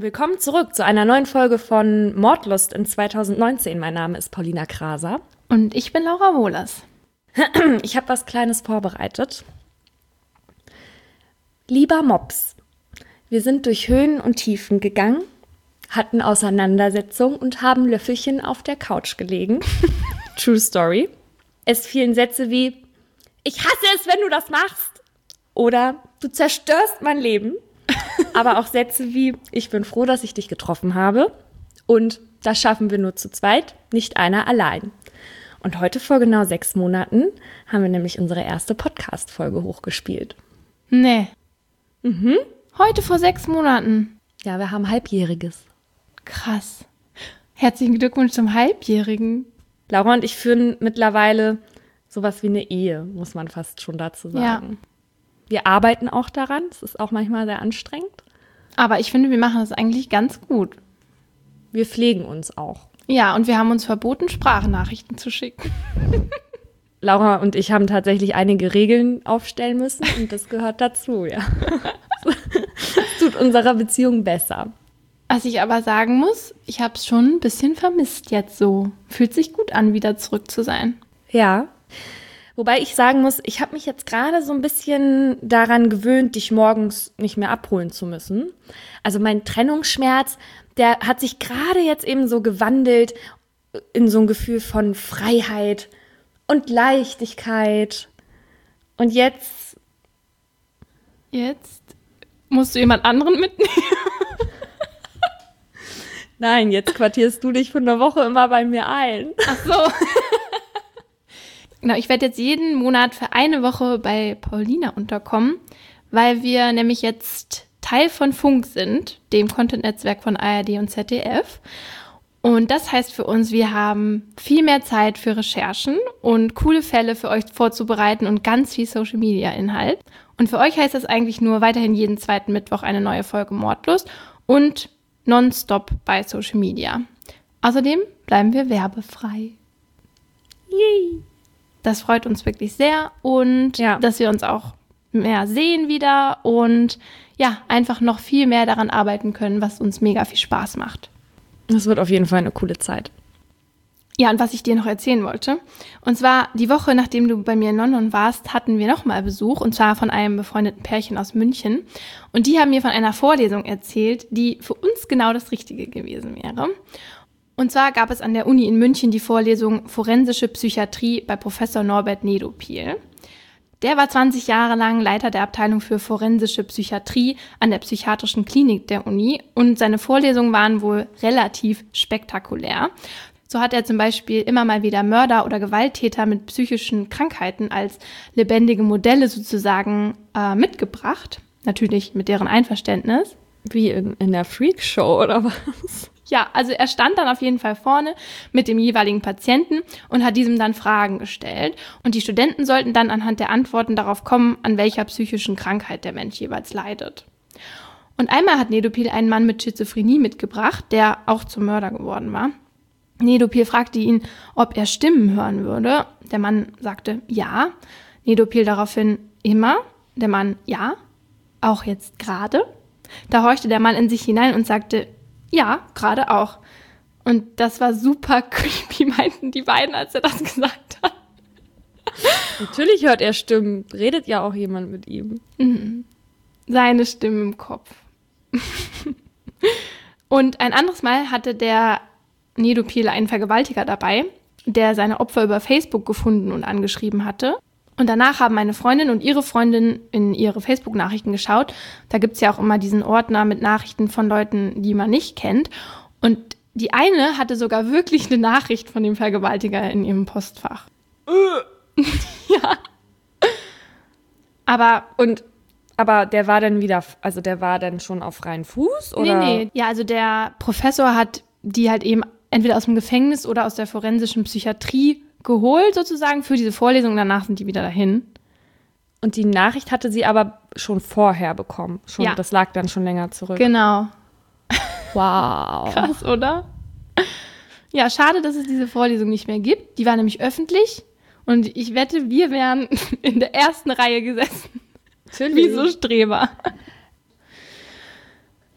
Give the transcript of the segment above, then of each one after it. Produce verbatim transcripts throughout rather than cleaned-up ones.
Willkommen zurück zu einer neuen Folge von Mordlust in zwanzig neunzehn. Mein Name ist Paulina Kraser. Und ich bin Laura Wohlers. Ich habe was Kleines vorbereitet. Lieber Mops, wir sind durch Höhen und Tiefen gegangen, hatten Auseinandersetzungen und haben Löffelchen auf der Couch gelegen. True Story. Es fielen Sätze wie, ich hasse es, wenn du das machst. Oder du zerstörst mein Leben. Aber auch Sätze wie, ich bin froh, dass ich dich getroffen habe. Und das schaffen wir nur zu zweit, nicht einer allein. Und heute vor genau sechs Monaten haben wir nämlich unsere erste Podcast-Folge hochgespielt. Nee. Mhm. Heute vor sechs Monaten. Ja, wir haben Halbjähriges. Krass. Herzlichen Glückwunsch zum Halbjährigen. Laura und ich führen mittlerweile sowas wie eine Ehe, muss man fast schon dazu sagen. Ja. Wir arbeiten auch daran. Es ist auch manchmal sehr anstrengend. Aber ich finde, wir machen das eigentlich ganz gut. Wir pflegen uns auch. Ja, und wir haben uns verboten, Sprachnachrichten zu schicken. Laura und ich haben tatsächlich einige Regeln aufstellen müssen und das gehört dazu, ja. Das tut unserer Beziehung besser. Was ich aber sagen muss, ich habe es schon ein bisschen vermisst jetzt so. Fühlt sich gut an, wieder zurück zu sein. Ja. Wobei ich sagen muss, ich habe mich jetzt gerade so ein bisschen daran gewöhnt, dich morgens nicht mehr abholen zu müssen. Also mein Trennungsschmerz, der hat sich gerade jetzt eben so gewandelt in so ein Gefühl von Freiheit und Leichtigkeit. Und jetzt? Jetzt musst du jemand anderen mitnehmen? Nein, jetzt quartierst du dich für eine Woche immer bei mir ein. Ach so. Genau, ich werde jetzt jeden Monat für eine Woche bei Paulina unterkommen, weil wir nämlich jetzt Teil von Funk sind, dem Content-Netzwerk von A R D und Z D F. Und das heißt für uns, wir haben viel mehr Zeit für Recherchen und coole Fälle für euch vorzubereiten und ganz viel Social-Media-Inhalt. Und für euch heißt das eigentlich nur weiterhin jeden zweiten Mittwoch eine neue Folge Mordlust und nonstop bei Social Media. Außerdem bleiben wir werbefrei. Yay! Das freut uns wirklich sehr und ja. dass wir uns auch mehr sehen wieder und ja, einfach noch viel mehr daran arbeiten können, was uns mega viel Spaß macht. Das wird auf jeden Fall eine coole Zeit. Ja, und was ich dir noch erzählen wollte, und zwar die Woche, nachdem du bei mir in London warst, hatten wir nochmal Besuch, und zwar von einem befreundeten Pärchen aus München. Und die haben mir von einer Vorlesung erzählt, die für uns genau das Richtige gewesen wäre. Und zwar gab es an der Uni in München die Vorlesung Forensische Psychiatrie bei Professor Norbert Nedopil. Der war zwanzig Jahre lang Leiter der Abteilung für forensische Psychiatrie an der Psychiatrischen Klinik der Uni und seine Vorlesungen waren wohl relativ spektakulär. So hat er zum Beispiel immer mal wieder Mörder oder Gewalttäter mit psychischen Krankheiten als lebendige Modelle sozusagen äh, mitgebracht. Natürlich mit deren Einverständnis. Wie in, in der Freakshow oder was? Ja, also er stand dann auf jeden Fall vorne mit dem jeweiligen Patienten und hat diesem dann Fragen gestellt. Und die Studenten sollten dann anhand der Antworten darauf kommen, an welcher psychischen Krankheit der Mensch jeweils leidet. Und einmal hat Nedopil einen Mann mit Schizophrenie mitgebracht, der auch zum Mörder geworden war. Nedopil fragte ihn, ob er Stimmen hören würde. Der Mann sagte ja. Nedopil daraufhin immer. Der Mann ja. Auch jetzt gerade. Da horchte der Mann in sich hinein und sagte ja, gerade auch. Und das war super creepy, meinten die beiden, als er das gesagt hat. Natürlich hört er Stimmen. Redet ja auch jemand mit ihm. Mhm. Seine Stimme im Kopf. Und ein anderes Mal hatte der Nedopil einen Vergewaltiger dabei, der seine Opfer über Facebook gefunden und angeschrieben hatte. Und danach haben meine Freundin und ihre Freundin in ihre Facebook-Nachrichten geschaut. Da gibt's ja auch immer diesen Ordner mit Nachrichten von Leuten, die man nicht kennt. Und die eine hatte sogar wirklich eine Nachricht von dem Vergewaltiger in ihrem Postfach. Ja. Aber und aber der war dann wieder, also der war dann schon auf freien Fuß, oder? Nee, nee. Ja, also der Professor hat die halt eben entweder aus dem Gefängnis oder aus der forensischen Psychiatrie geholt sozusagen für diese Vorlesung, danach sind die wieder dahin. Und die Nachricht hatte sie aber schon vorher bekommen. Schon, ja. Das lag dann schon länger zurück. Genau. Wow. Krass, oder? Ja, schade, dass es diese Vorlesung nicht mehr gibt. Die war nämlich öffentlich und ich wette, wir wären in der ersten Reihe gesessen. Natürlich. Wie so Streber.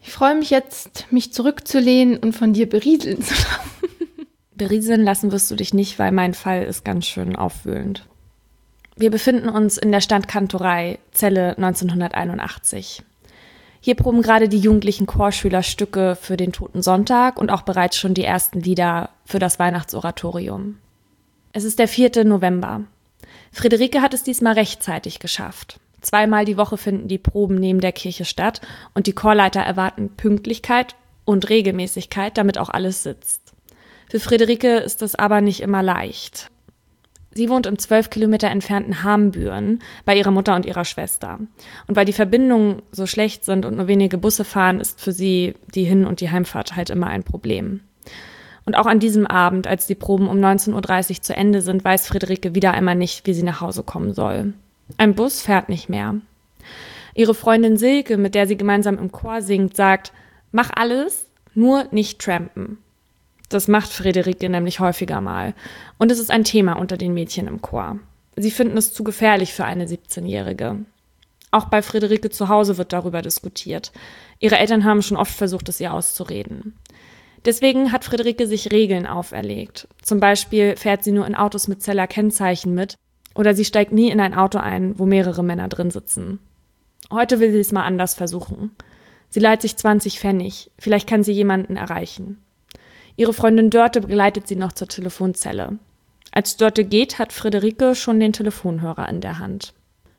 Ich freue mich jetzt, mich zurückzulehnen und von dir berieseln zu lassen. Berieseln lassen wirst du dich nicht, weil mein Fall ist ganz schön aufwühlend. Wir befinden uns in der Standkantorei, Celle neunzehnhunderteinundachtzig. Hier proben gerade die jugendlichen Chorschüler Stücke für den Toten Sonntag und auch bereits schon die ersten Lieder für das Weihnachtsoratorium. Es ist der vierte November. Friederike hat es diesmal rechtzeitig geschafft. Zweimal die Woche finden die Proben neben der Kirche statt und die Chorleiter erwarten Pünktlichkeit und Regelmäßigkeit, damit auch alles sitzt. Für Friederike ist es aber nicht immer leicht. Sie wohnt im zwölf Kilometer entfernten Hambüren bei ihrer Mutter und ihrer Schwester. Und weil die Verbindungen so schlecht sind und nur wenige Busse fahren, ist für sie die Hin- und die Heimfahrt halt immer ein Problem. Und auch an diesem Abend, als die Proben um neunzehn Uhr dreißig zu Ende sind, weiß Friederike wieder einmal nicht, wie sie nach Hause kommen soll. Ein Bus fährt nicht mehr. Ihre Freundin Silke, mit der sie gemeinsam im Chor singt, sagt, mach alles, nur nicht trampen. Das macht Friederike nämlich häufiger mal. Und es ist ein Thema unter den Mädchen im Chor. Sie finden es zu gefährlich für eine siebzehnjährige. Auch bei Friederike zu Hause wird darüber diskutiert. Ihre Eltern haben schon oft versucht, es ihr auszureden. Deswegen hat Friederike sich Regeln auferlegt. Zum Beispiel fährt sie nur in Autos mit Zeller Kennzeichen mit oder sie steigt nie in ein Auto ein, wo mehrere Männer drin sitzen. Heute will sie es mal anders versuchen. Sie leiht sich zwanzig Pfennig. Vielleicht kann sie jemanden erreichen. Ihre Freundin Dörte begleitet sie noch zur Telefonzelle. Als Dörte geht, hat Friederike schon den Telefonhörer in der Hand.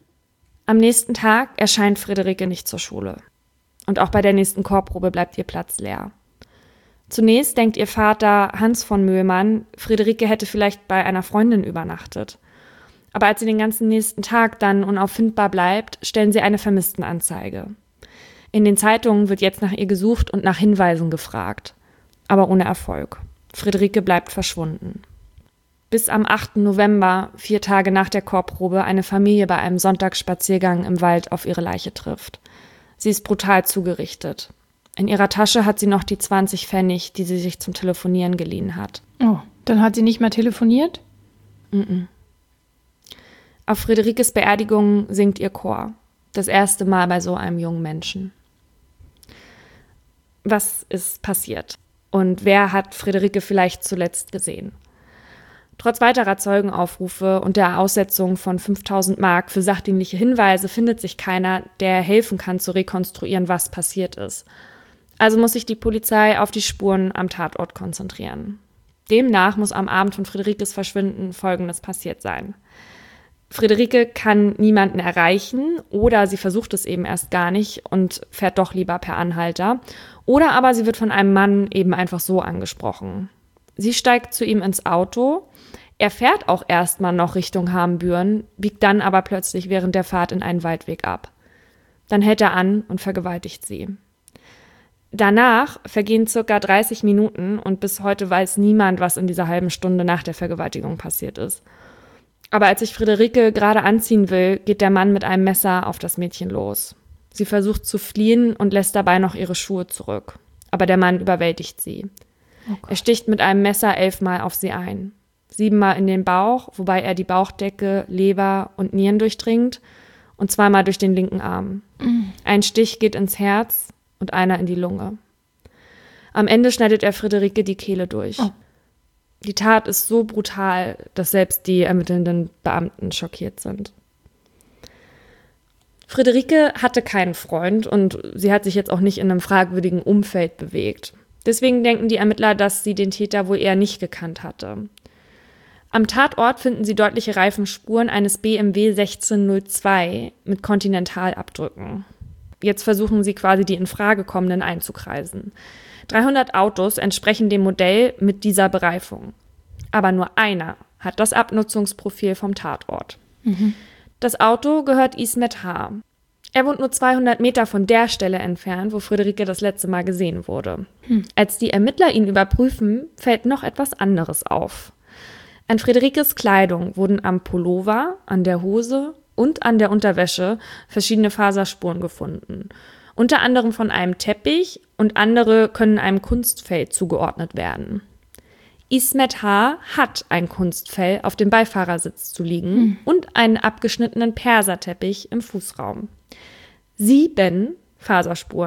Am nächsten Tag erscheint Friederike nicht zur Schule. Und auch bei der nächsten Chorprobe bleibt ihr Platz leer. Zunächst denkt ihr Vater Hans von Möhlmann, Friederike hätte vielleicht bei einer Freundin übernachtet. Aber als sie den ganzen nächsten Tag dann unauffindbar bleibt, stellen sie eine Vermisstenanzeige. In den Zeitungen wird jetzt nach ihr gesucht und nach Hinweisen gefragt. Aber ohne Erfolg. Friederike bleibt verschwunden. Bis am achten November, vier Tage nach der Chorprobe, eine Familie bei einem Sonntagsspaziergang im Wald auf ihre Leiche trifft. Sie ist brutal zugerichtet. In ihrer Tasche hat sie noch die zwanzig Pfennig, die sie sich zum Telefonieren geliehen hat. Oh, dann hat sie nicht mehr telefoniert? Mm-mm. Auf Friederikes Beerdigung singt ihr Chor. Das erste Mal bei so einem jungen Menschen. Was ist passiert? Und wer hat Friederike vielleicht zuletzt gesehen? Trotz weiterer Zeugenaufrufe und der Aussetzung von fünftausend Mark für sachdienliche Hinweise findet sich keiner, der helfen kann, zu rekonstruieren, was passiert ist. Also muss sich die Polizei auf die Spuren am Tatort konzentrieren. Demnach muss am Abend von Friederikes Verschwinden Folgendes passiert sein. Friederike kann niemanden erreichen oder sie versucht es eben erst gar nicht und fährt doch lieber per Anhalter. Oder aber sie wird von einem Mann eben einfach so angesprochen. Sie steigt zu ihm ins Auto. Er fährt auch erstmal noch Richtung Hambüren, biegt dann aber plötzlich während der Fahrt in einen Waldweg ab. Dann hält er an und vergewaltigt sie. Danach vergehen circa dreißig Minuten und bis heute weiß niemand, was in dieser halben Stunde nach der Vergewaltigung passiert ist. Aber als sich Friederike gerade anziehen will, geht der Mann mit einem Messer auf das Mädchen los. Sie versucht zu fliehen und lässt dabei noch ihre Schuhe zurück. Aber der Mann überwältigt sie. Okay. Er sticht mit einem Messer elfmal auf sie ein. Siebenmal in den Bauch, wobei er die Bauchdecke, Leber und Nieren durchdringt und zweimal durch den linken Arm. Mhm. Ein Stich geht ins Herz und einer in die Lunge. Am Ende schneidet er Friederike die Kehle durch. Oh. Die Tat ist so brutal, dass selbst die ermittelnden Beamten schockiert sind. Friederike hatte keinen Freund und sie hat sich jetzt auch nicht in einem fragwürdigen Umfeld bewegt. Deswegen denken die Ermittler, dass sie den Täter wohl eher nicht gekannt hatte. Am Tatort finden sie deutliche Reifenspuren eines B M W sechzehn null zwei mit Kontinentalabdrücken. Jetzt versuchen sie quasi die in Frage kommenden einzukreisen. dreihundert Autos entsprechen dem Modell mit dieser Bereifung. Aber nur einer hat das Abnutzungsprofil vom Tatort. Mhm. Das Auto gehört Ismet H. Er wohnt nur zweihundert Meter von der Stelle entfernt, wo Friederike das letzte Mal gesehen wurde. Hm. Als die Ermittler ihn überprüfen, fällt noch etwas anderes auf. An Friederikes Kleidung wurden am Pullover, an der Hose und an der Unterwäsche verschiedene Faserspuren gefunden. Unter anderem von einem Teppich und andere können einem Kunstfell zugeordnet werden. Ismet H. hat ein Kunstfell auf dem Beifahrersitz zu liegen hm. und einen abgeschnittenen Perserteppich im Fußraum. Sieben Faserspuren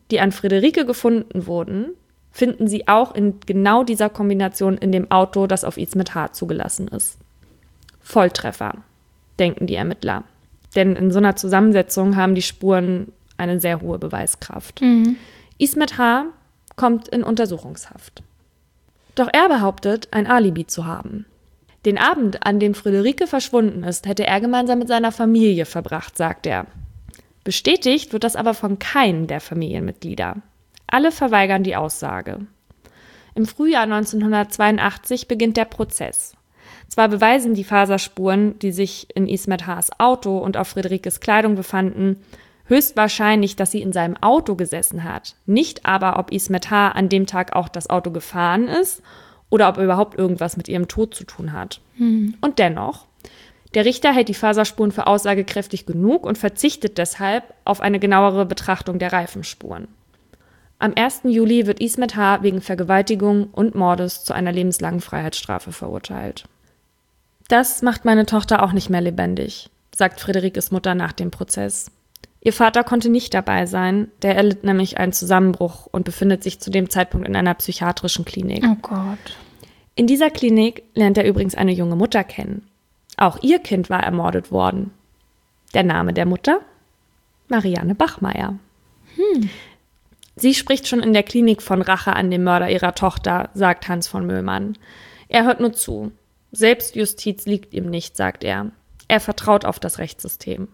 die an Friederike gefunden wurden, finden sie auch in genau dieser Kombination in dem Auto, das auf Ismet H. zugelassen ist. Volltreffer, denken die Ermittler. Denn in so einer Zusammensetzung haben die Spuren eine sehr hohe Beweiskraft. Mhm. Ismet H. kommt in Untersuchungshaft. Doch er behauptet, ein Alibi zu haben. Den Abend, an dem Friederike verschwunden ist, hätte er gemeinsam mit seiner Familie verbracht, sagt er. Bestätigt wird das aber von keinem der Familienmitglieder. Alle verweigern die Aussage. Im Frühjahr neunzehnhundertzweiundachtzig beginnt der Prozess. Zwar beweisen die Faserspuren, die sich in Ismet H.'s Auto und auf Friederikes Kleidung befanden, höchstwahrscheinlich, dass sie in seinem Auto gesessen hat. Nicht aber, ob Ismet H. an dem Tag auch das Auto gefahren ist oder ob er überhaupt irgendwas mit ihrem Tod zu tun hat. Hm. Und dennoch, der Richter hält die Faserspuren für aussagekräftig genug und verzichtet deshalb auf eine genauere Betrachtung der Reifenspuren. Am ersten Juli wird Ismet H. wegen Vergewaltigung und Mordes zu einer lebenslangen Freiheitsstrafe verurteilt. Das macht meine Tochter auch nicht mehr lebendig, sagt Friederikes Mutter nach dem Prozess. Ihr Vater konnte nicht dabei sein, der erlitt nämlich einen Zusammenbruch und befindet sich zu dem Zeitpunkt in einer psychiatrischen Klinik. Oh Gott. In dieser Klinik lernt er übrigens eine junge Mutter kennen. Auch ihr Kind war ermordet worden. Der Name der Mutter? Marianne Bachmeier. Hm. Sie spricht schon in der Klinik von Rache an dem Mörder ihrer Tochter, sagt Hans von Möhlmann. Er hört nur zu. Selbstjustiz liegt ihm nicht, sagt er. Er vertraut auf das Rechtssystem.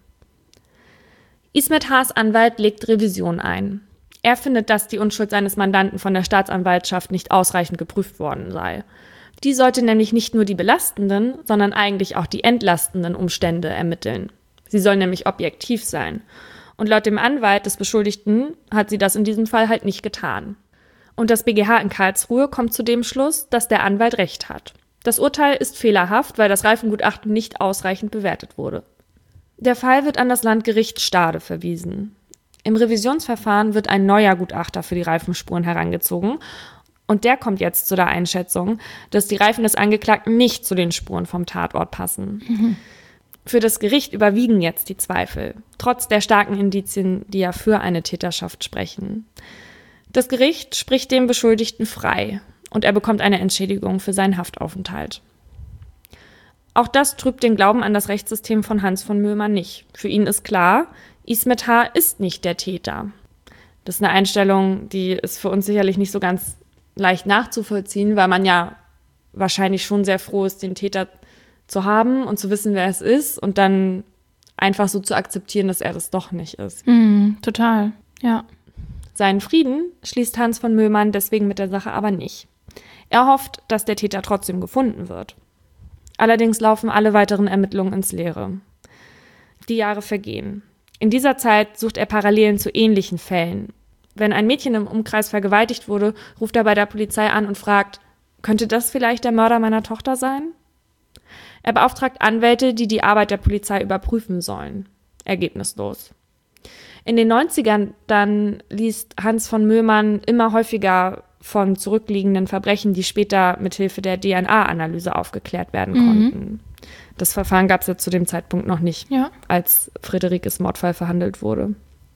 Ismet H.'s Anwalt legt Revision ein. Er findet, dass die Unschuld seines Mandanten von der Staatsanwaltschaft nicht ausreichend geprüft worden sei. Die sollte nämlich nicht nur die belastenden, sondern eigentlich auch die entlastenden Umstände ermitteln. Sie soll nämlich objektiv sein. Und laut dem Anwalt des Beschuldigten hat sie das in diesem Fall halt nicht getan. Und das B G H in Karlsruhe kommt zu dem Schluss, dass der Anwalt recht hat. Das Urteil ist fehlerhaft, weil das Reifengutachten nicht ausreichend bewertet wurde. Der Fall wird an das Landgericht Stade verwiesen. Im Revisionsverfahren wird ein neuer Gutachter für die Reifenspuren herangezogen und der kommt jetzt zu der Einschätzung, dass die Reifen des Angeklagten nicht zu den Spuren vom Tatort passen. Mhm. Für das Gericht überwiegen jetzt die Zweifel, trotz der starken Indizien, die ja für eine Täterschaft sprechen. Das Gericht spricht dem Beschuldigten frei und er bekommt eine Entschädigung für seinen Haftaufenthalt. Auch das trübt den Glauben an das Rechtssystem von Hans von Möhlmann nicht. Für ihn ist klar, Ismet H. ist nicht der Täter. Das ist eine Einstellung, die ist für uns sicherlich nicht so ganz leicht nachzuvollziehen, weil man ja wahrscheinlich schon sehr froh ist, den Täter zu haben und zu wissen, wer es ist und dann einfach so zu akzeptieren, dass er das doch nicht ist. Mhm, total, ja. Seinen Frieden schließt Hans von Möhlmann deswegen mit der Sache aber nicht. Er hofft, dass der Täter trotzdem gefunden wird. Allerdings laufen alle weiteren Ermittlungen ins Leere. Die Jahre vergehen. In dieser Zeit sucht er Parallelen zu ähnlichen Fällen. Wenn ein Mädchen im Umkreis vergewaltigt wurde, ruft er bei der Polizei an und fragt, könnte das vielleicht der Mörder meiner Tochter sein? Er beauftragt Anwälte, die die Arbeit der Polizei überprüfen sollen. Ergebnislos. In den neunzigern dann liest Hans von Möhlmann immer häufiger von zurückliegenden Verbrechen, die später mithilfe der D N A-Analyse aufgeklärt werden Mhm. konnten. Das Verfahren gab es ja zu dem Zeitpunkt noch nicht, Ja. als Friederikes Mordfall verhandelt wurde.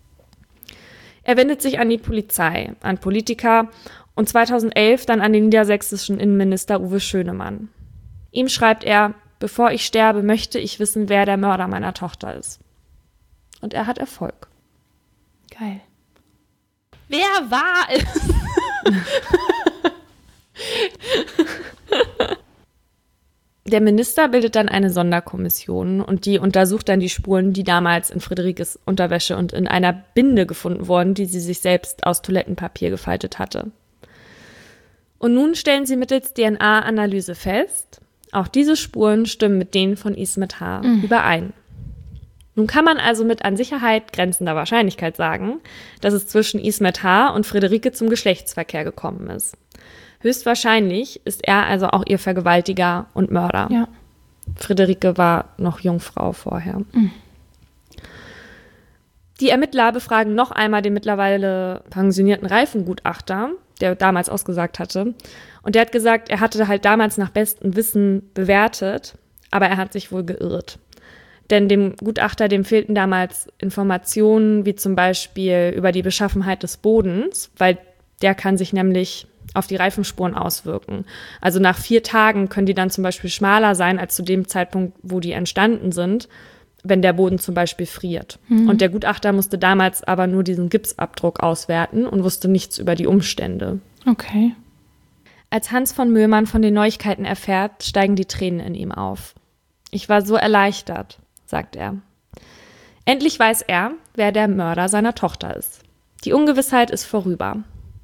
Er wendet sich an die Polizei, an Politiker und zweitausendelf dann an den niedersächsischen Innenminister Uwe Schönemann. Ihm schreibt er, bevor ich sterbe, möchte ich wissen, wer der Mörder meiner Tochter ist. Und er hat Erfolg. Geil. Wer war es? Der Minister bildet dann eine Sonderkommission und die untersucht dann die Spuren, die damals in Friederikes Unterwäsche und in einer Binde gefunden wurden, die sie sich selbst aus Toilettenpapier gefaltet hatte. Und nun stellen sie mittels D N A-Analyse fest, auch diese Spuren stimmen mit denen von Ismet H. Mhm. überein. Nun kann man also mit an Sicherheit grenzender Wahrscheinlichkeit sagen, dass es zwischen Ismet H. und Friederike zum Geschlechtsverkehr gekommen ist. Höchstwahrscheinlich ist er also auch ihr Vergewaltiger und Mörder. Ja. Friederike war noch Jungfrau vorher. Mhm. Die Ermittler befragen noch einmal den mittlerweile pensionierten Reifengutachter, der damals ausgesagt hatte. Und der hat gesagt, er hatte halt damals nach bestem Wissen bewertet, aber er hat sich wohl geirrt. Denn dem Gutachter, dem fehlten damals Informationen, wie zum Beispiel über die Beschaffenheit des Bodens, weil der kann sich nämlich auf die Reifenspuren auswirken. Also nach vier Tagen können die dann zum Beispiel schmaler sein als zu dem Zeitpunkt, wo die entstanden sind, wenn der Boden zum Beispiel friert. Mhm. Und der Gutachter musste damals aber nur diesen Gipsabdruck auswerten und wusste nichts über die Umstände. Okay. Als Hans von Möhlmann von den Neuigkeiten erfährt, steigen die Tränen in ihm auf. Ich war so erleichtert, sagt er. Endlich weiß er, wer der Mörder seiner Tochter ist. Die Ungewissheit ist vorüber.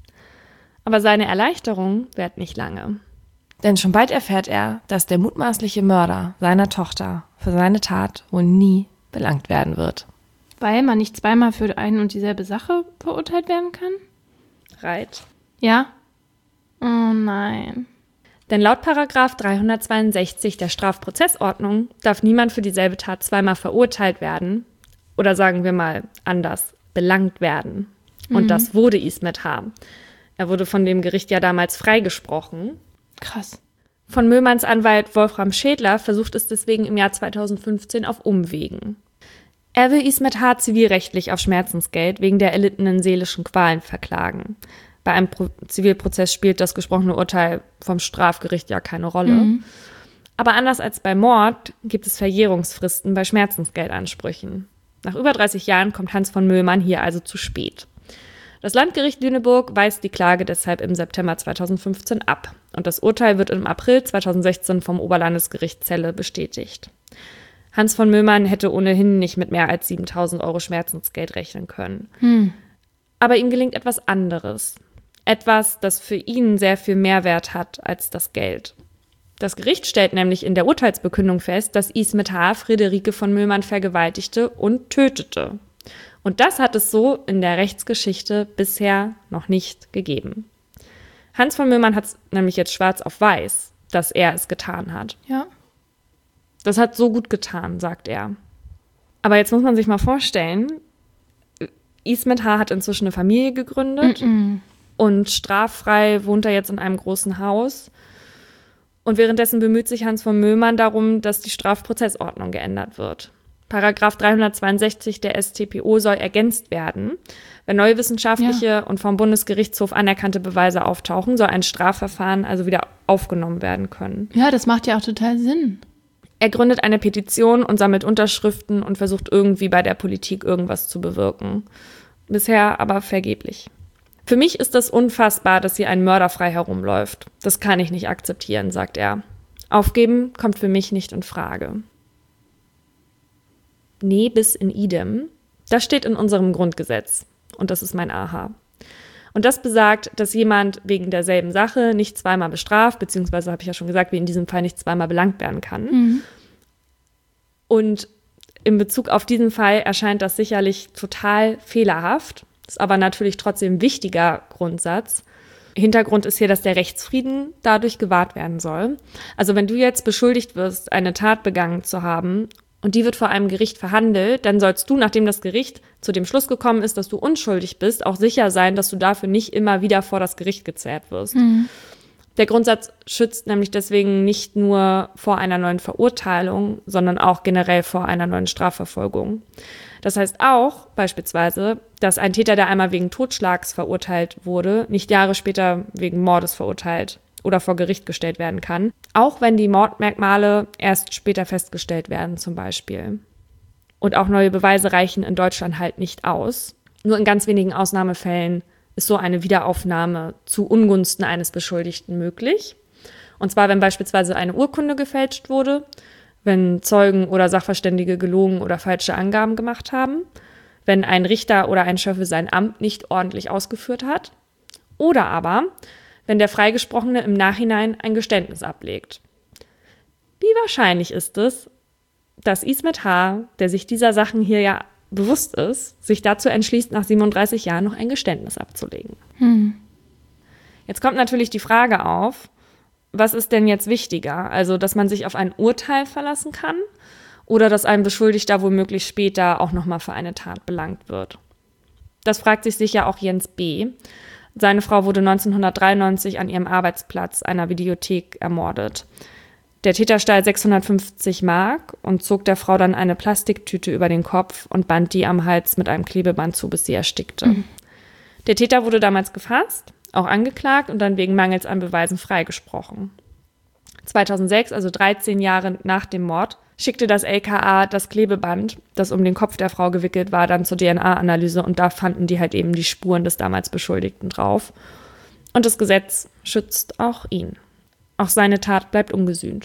Aber seine Erleichterung währt nicht lange. Denn schon bald erfährt er, dass der mutmaßliche Mörder seiner Tochter für seine Tat wohl nie belangt werden wird. Weil man nicht zweimal für eine und dieselbe Sache verurteilt werden kann? Right. Ja. Oh nein. Denn laut Paragraph dreihundertzweiundsechzig der Strafprozessordnung darf niemand für dieselbe Tat zweimal verurteilt werden oder sagen wir mal anders, belangt werden. Und mhm. das wurde Ismet H. Er wurde von dem Gericht ja damals freigesprochen. Krass. Von Möhlmanns Anwalt Wolfram Schädler versucht es deswegen im Jahr zweitausendfünfzehn auf Umwegen. Er will Ismet H. zivilrechtlich auf Schmerzensgeld wegen der erlittenen seelischen Qualen verklagen. Bei einem Pro- Zivilprozess spielt das gesprochene Urteil vom Strafgericht ja keine Rolle. Mhm. Aber anders als bei Mord gibt es Verjährungsfristen bei Schmerzensgeldansprüchen. Nach über dreißig Jahren kommt Hans von Möhlmann hier also zu spät. Das Landgericht Lüneburg weist die Klage deshalb im September zweitausendfünfzehn ab. Und das Urteil wird im April zweitausendsechzehn vom Oberlandesgericht Celle bestätigt. Hans von Möhlmann hätte ohnehin nicht mit mehr als siebentausend Euro Schmerzensgeld rechnen können. Hm. Aber ihm gelingt etwas anderes. Etwas, das für ihn sehr viel mehr Wert hat als das Geld. Das Gericht stellt nämlich in der Urteilsbekündung fest, dass Ismet H. Friederike von Möhlmann vergewaltigte und tötete. Und das hat es so in der Rechtsgeschichte bisher noch nicht gegeben. Hans von Möhlmann hat es nämlich jetzt schwarz auf weiß, dass er es getan hat. Ja. Das hat so gut getan, sagt er. Aber jetzt muss man sich mal vorstellen, Ismet H. hat inzwischen eine Familie gegründet Mm-mm. und straffrei wohnt er jetzt in einem großen Haus. Und währenddessen bemüht sich Hans von Möhlmann darum, dass die Strafprozessordnung geändert wird. Paragraph dreihundertzweiundsechzig der S t p o soll ergänzt werden. Wenn neue wissenschaftliche ja. und vom Bundesgerichtshof anerkannte Beweise auftauchen, soll ein Strafverfahren also wieder aufgenommen werden können. Ja, das macht ja auch total Sinn. Er gründet eine Petition und sammelt Unterschriften und versucht irgendwie bei der Politik irgendwas zu bewirken. Bisher aber vergeblich. Für mich ist das unfassbar, dass hier ein Mörder frei herumläuft. Das kann ich nicht akzeptieren, sagt er. Aufgeben kommt für mich nicht in Frage. Ne bis in idem, das steht in unserem Grundgesetz. Und das ist mein Aha. Und das besagt, dass jemand wegen derselben Sache nicht zweimal bestraft, beziehungsweise habe ich ja schon gesagt, wie in diesem Fall nicht zweimal belangt werden kann. Mhm. Und in Bezug auf diesen Fall erscheint das sicherlich total fehlerhaft, ist aber natürlich trotzdem ein wichtiger Grundsatz. Hintergrund ist hier, dass der Rechtsfrieden dadurch gewahrt werden soll. Also wenn du jetzt beschuldigt wirst, eine Tat begangen zu haben, und die wird vor einem Gericht verhandelt, dann sollst du, nachdem das Gericht zu dem Schluss gekommen ist, dass du unschuldig bist, auch sicher sein, dass du dafür nicht immer wieder vor das Gericht gezerrt wirst. Mhm. Der Grundsatz schützt nämlich deswegen nicht nur vor einer neuen Verurteilung, sondern auch generell vor einer neuen Strafverfolgung. Das heißt auch beispielsweise, dass ein Täter, der einmal wegen Totschlags verurteilt wurde, nicht Jahre später wegen Mordes verurteilt oder vor Gericht gestellt werden kann, auch wenn die Mordmerkmale erst später festgestellt werden zum Beispiel. Und auch neue Beweise reichen in Deutschland halt nicht aus. Nur in ganz wenigen Ausnahmefällen ist so eine Wiederaufnahme zu Ungunsten eines Beschuldigten möglich. Und zwar, wenn beispielsweise eine Urkunde gefälscht wurde, wenn Zeugen oder Sachverständige gelogen oder falsche Angaben gemacht haben, wenn ein Richter oder ein Schöffe sein Amt nicht ordentlich ausgeführt hat oder aber wenn der Freigesprochene im Nachhinein ein Geständnis ablegt. Wie wahrscheinlich ist es, dass Ismet H., der sich dieser Sachen hier ja bewusst ist, sich dazu entschließt, nach siebenunddreißig Jahren noch ein Geständnis abzulegen? Hm. Jetzt kommt natürlich die Frage auf, was ist denn jetzt wichtiger? Also, dass man sich auf ein Urteil verlassen kann oder dass ein Beschuldigter womöglich später auch nochmal für eine Tat belangt wird? Das fragt sich sicher auch Jens B., Seine Frau wurde neunzehnhundertdreiundneunzig an ihrem Arbeitsplatz, einer Videothek, ermordet. Der Täter stahl sechshundertfünfzig Mark und zog der Frau dann eine Plastiktüte über den Kopf und band die am Hals mit einem Klebeband zu, bis sie erstickte. Mhm. Der Täter wurde damals gefasst, auch angeklagt und dann wegen Mangels an Beweisen freigesprochen. zweitausendsechs, also dreizehn Jahre nach dem Mord, schickte das L K A das Klebeband, das um den Kopf der Frau gewickelt war, dann zur D N A-Analyse und da fanden die halt eben die Spuren des damals Beschuldigten drauf. Und das Gesetz schützt auch ihn. Auch seine Tat bleibt ungesühnt.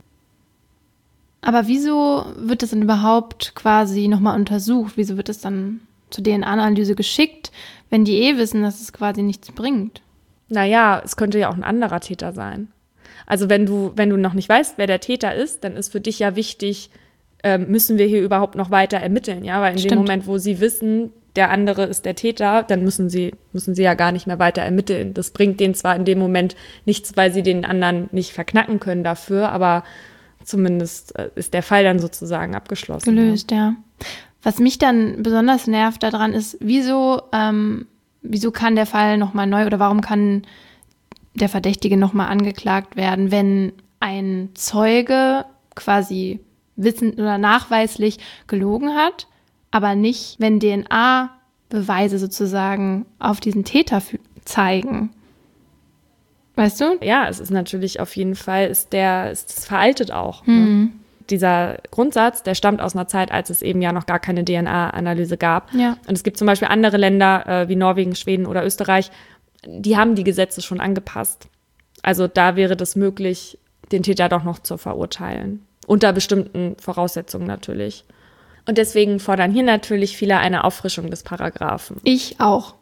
Aber wieso wird das denn überhaupt quasi nochmal untersucht? Wieso wird es dann zur D N A-Analyse geschickt, wenn die eh wissen, dass es quasi nichts bringt? Naja, es könnte ja auch ein anderer Täter sein. Also wenn du, wenn du noch nicht weißt, wer der Täter ist, dann ist für dich ja wichtig, äh, müssen wir hier überhaupt noch weiter ermitteln, ja? Weil in Stimmt. dem Moment, wo sie wissen, der andere ist der Täter, dann müssen sie, müssen sie ja gar nicht mehr weiter ermitteln. Das bringt denen zwar in dem Moment nichts, weil sie den anderen nicht verknacken können dafür, aber zumindest äh, ist der Fall dann sozusagen abgeschlossen. Gelöst, ja. ja. Was mich dann besonders nervt daran ist, wieso, ähm, wieso kann der Fall nochmal neu oder warum kann der Verdächtige nochmal angeklagt werden, wenn ein Zeuge quasi wissend oder nachweislich gelogen hat, aber nicht, wenn D N A-Beweise sozusagen auf diesen Täter f- zeigen. Weißt du? Ja, es ist natürlich auf jeden Fall, ist der, ist das veraltet auch. Mhm. Ne? Dieser Grundsatz, der stammt aus einer Zeit, als es eben ja noch gar keine D N A-Analyse gab. Ja. Und es gibt zum Beispiel andere Länder äh, wie Norwegen, Schweden oder Österreich, die haben die Gesetze schon angepasst. Also da wäre das möglich, den Täter doch noch zu verurteilen. Unter bestimmten Voraussetzungen natürlich. Und deswegen fordern hier natürlich viele eine Auffrischung des Paragraphen. Ich auch.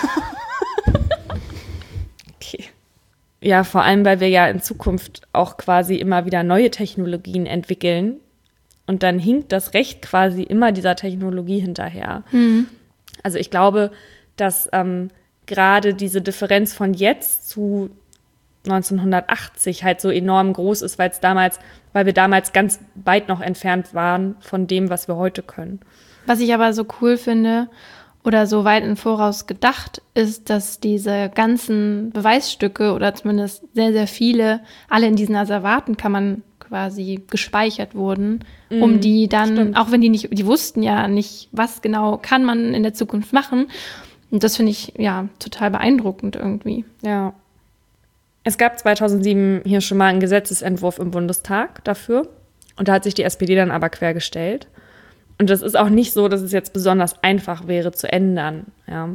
Okay. Ja, vor allem, weil wir ja in Zukunft auch quasi immer wieder neue Technologien entwickeln. Und dann hinkt das Recht quasi immer dieser Technologie hinterher. Mhm. Also ich glaube, dass ähm, gerade diese Differenz von jetzt zu neunzehnhundertachtzig halt so enorm groß ist, weil es damals, weil wir damals ganz weit noch entfernt waren von dem, was wir heute können. Was ich aber so cool finde oder so weit im Voraus gedacht ist, dass diese ganzen Beweisstücke oder zumindest sehr, sehr viele alle in diesen Asservatenkammern quasi gespeichert wurden, mm, um die dann, stimmt. Auch wenn die nicht, die wussten ja nicht, was genau kann man in der Zukunft machen. Und das finde ich ja total beeindruckend irgendwie. Ja. Es gab zweitausendsieben hier schon mal einen Gesetzesentwurf im Bundestag dafür. Und da hat sich die S P D dann aber quergestellt. Und das ist auch nicht so, dass es jetzt besonders einfach wäre zu ändern. Ja.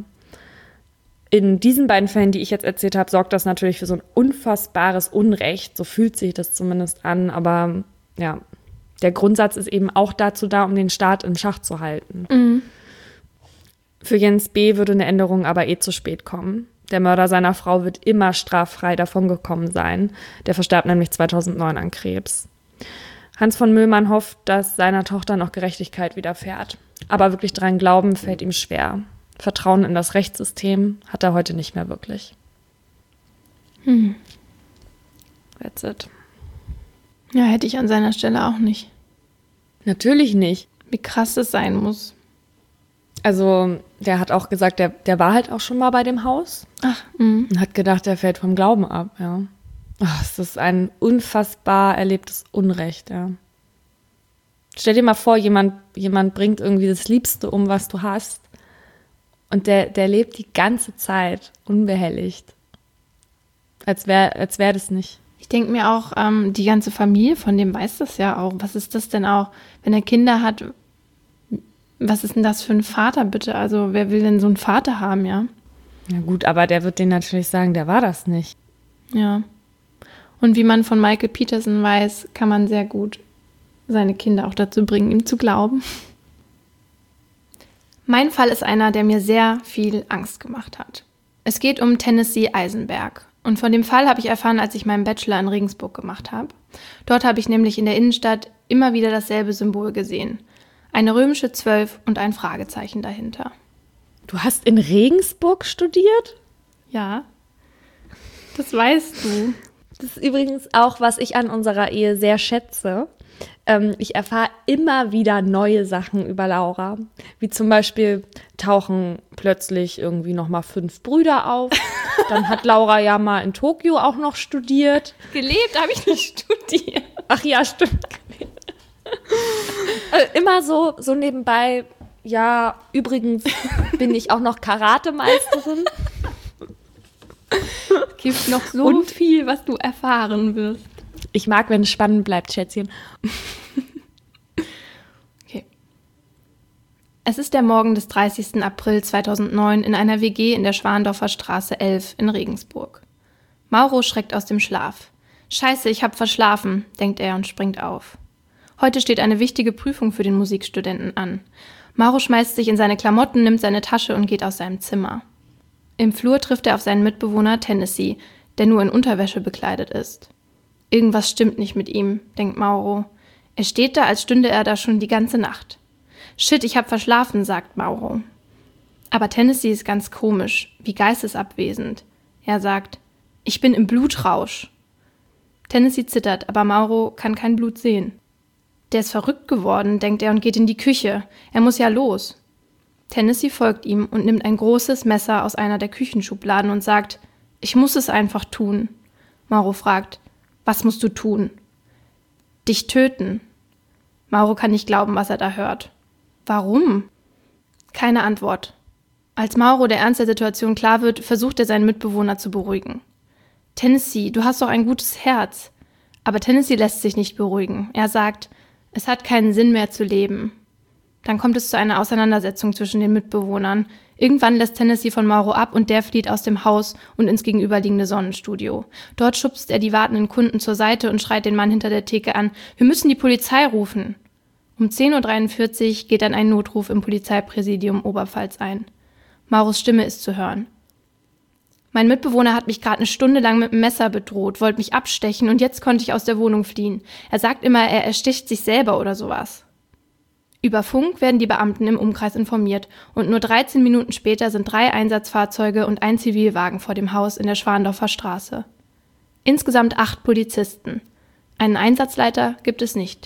In diesen beiden Fällen, die ich jetzt erzählt habe, sorgt das natürlich für so ein unfassbares Unrecht. So fühlt sich das zumindest an. Aber ja, der Grundsatz ist eben auch dazu da, um den Staat in Schach zu halten. Mhm. Für Jens B. würde eine Änderung aber eh zu spät kommen. Der Mörder seiner Frau wird immer straffrei davongekommen sein. Der verstarb nämlich zweitausendneun an Krebs. Hans von Möhlmann hofft, dass seiner Tochter noch Gerechtigkeit widerfährt. Aber wirklich dran glauben fällt ihm schwer. Vertrauen in das Rechtssystem hat er heute nicht mehr wirklich. Hm. That's it. Ja, hätte ich an seiner Stelle auch nicht. Natürlich nicht. Wie krass das sein muss. Also, der hat auch gesagt, der, der war halt auch schon mal bei dem Haus. Ach, mh. Und hat gedacht, der fällt vom Glauben ab, ja. Ach, es ist ein unfassbar erlebtes Unrecht, ja. Stell dir mal vor, jemand, jemand bringt irgendwie das Liebste um, was du hast. Und der, der lebt die ganze Zeit unbehelligt. Als wäre als wär das nicht. Ich denke mir auch, ähm, die ganze Familie von dem weiß das ja auch. Was ist das denn auch, wenn er Kinder hat? Was ist denn das für ein Vater, bitte? Also, wer will denn so einen Vater haben, ja? Ja gut, aber der wird denen natürlich sagen, der war das nicht. Ja. Und wie man von Michael Peterson weiß, kann man sehr gut seine Kinder auch dazu bringen, ihm zu glauben. Mein Fall ist einer, der mir sehr viel Angst gemacht hat. Es geht um Tennessee Eisenberg. Und von dem Fall habe ich erfahren, als ich meinen Bachelor in Regensburg gemacht habe. Dort habe ich nämlich in der Innenstadt immer wieder dasselbe Symbol gesehen. Eine römische zwölf und ein Fragezeichen dahinter. Du hast in Regensburg studiert? Ja, das weißt du. Das ist übrigens auch, was ich an unserer Ehe sehr schätze. Ähm, ich erfahre immer wieder neue Sachen über Laura. Wie zum Beispiel tauchen plötzlich irgendwie nochmal fünf Brüder auf. Dann hat Laura ja mal in Tokio auch noch studiert. Gelebt habe ich nicht studiert. Ach ja, stimmt. äh, immer so, so nebenbei, ja, übrigens bin ich auch noch Karatemeisterin. Gibt noch so Und? viel, was du erfahren wirst. Ich mag, wenn es spannend bleibt, Schätzchen. Okay. Es ist der Morgen des dreißigsten April zweitausendneun in einer W G in der Schwandorfer Straße elf in Regensburg. Mauro schreckt aus dem Schlaf. Scheiße, ich hab verschlafen, denkt er und springt auf. Heute steht eine wichtige Prüfung für den Musikstudenten an. Mauro schmeißt sich in seine Klamotten, nimmt seine Tasche und geht aus seinem Zimmer. Im Flur trifft er auf seinen Mitbewohner Tennessee, der nur in Unterwäsche bekleidet ist. Irgendwas stimmt nicht mit ihm, denkt Mauro. Er steht da, als stünde er da schon die ganze Nacht. Shit, ich hab verschlafen, sagt Mauro. Aber Tennessee ist ganz komisch, wie geistesabwesend. Er sagt, ich bin im Blutrausch. Tennessee zittert, aber Mauro kann kein Blut sehen. Der ist verrückt geworden, denkt er und geht in die Küche. Er muss ja los. Tennessee folgt ihm und nimmt ein großes Messer aus einer der Küchenschubladen und sagt, ich muss es einfach tun. Mauro fragt, was musst du tun? Dich töten. Mauro kann nicht glauben, was er da hört. Warum? Keine Antwort. Als Mauro der Ernst der Situation klar wird, versucht er seinen Mitbewohner zu beruhigen. Tennessee, du hast doch ein gutes Herz. Aber Tennessee lässt sich nicht beruhigen. Er sagt, es hat keinen Sinn mehr zu leben. Dann kommt es zu einer Auseinandersetzung zwischen den Mitbewohnern. Irgendwann lässt Tennessee von Mauro ab und der flieht aus dem Haus und ins gegenüberliegende Sonnenstudio. Dort schubst er die wartenden Kunden zur Seite und schreit den Mann hinter der Theke an, wir müssen die Polizei rufen. Um zehn Uhr dreiundvierzig geht dann ein Notruf im Polizeipräsidium Oberpfalz ein. Mauros Stimme ist zu hören. Mein Mitbewohner hat mich gerade eine Stunde lang mit dem Messer bedroht, wollte mich abstechen und jetzt konnte ich aus der Wohnung fliehen. Er sagt immer, er ersticht sich selber oder sowas. Über Funk werden die Beamten im Umkreis informiert und nur dreizehn Minuten später sind drei Einsatzfahrzeuge und ein Zivilwagen vor dem Haus in der Schwandorfer Straße. Insgesamt acht Polizisten. Einen Einsatzleiter gibt es nicht.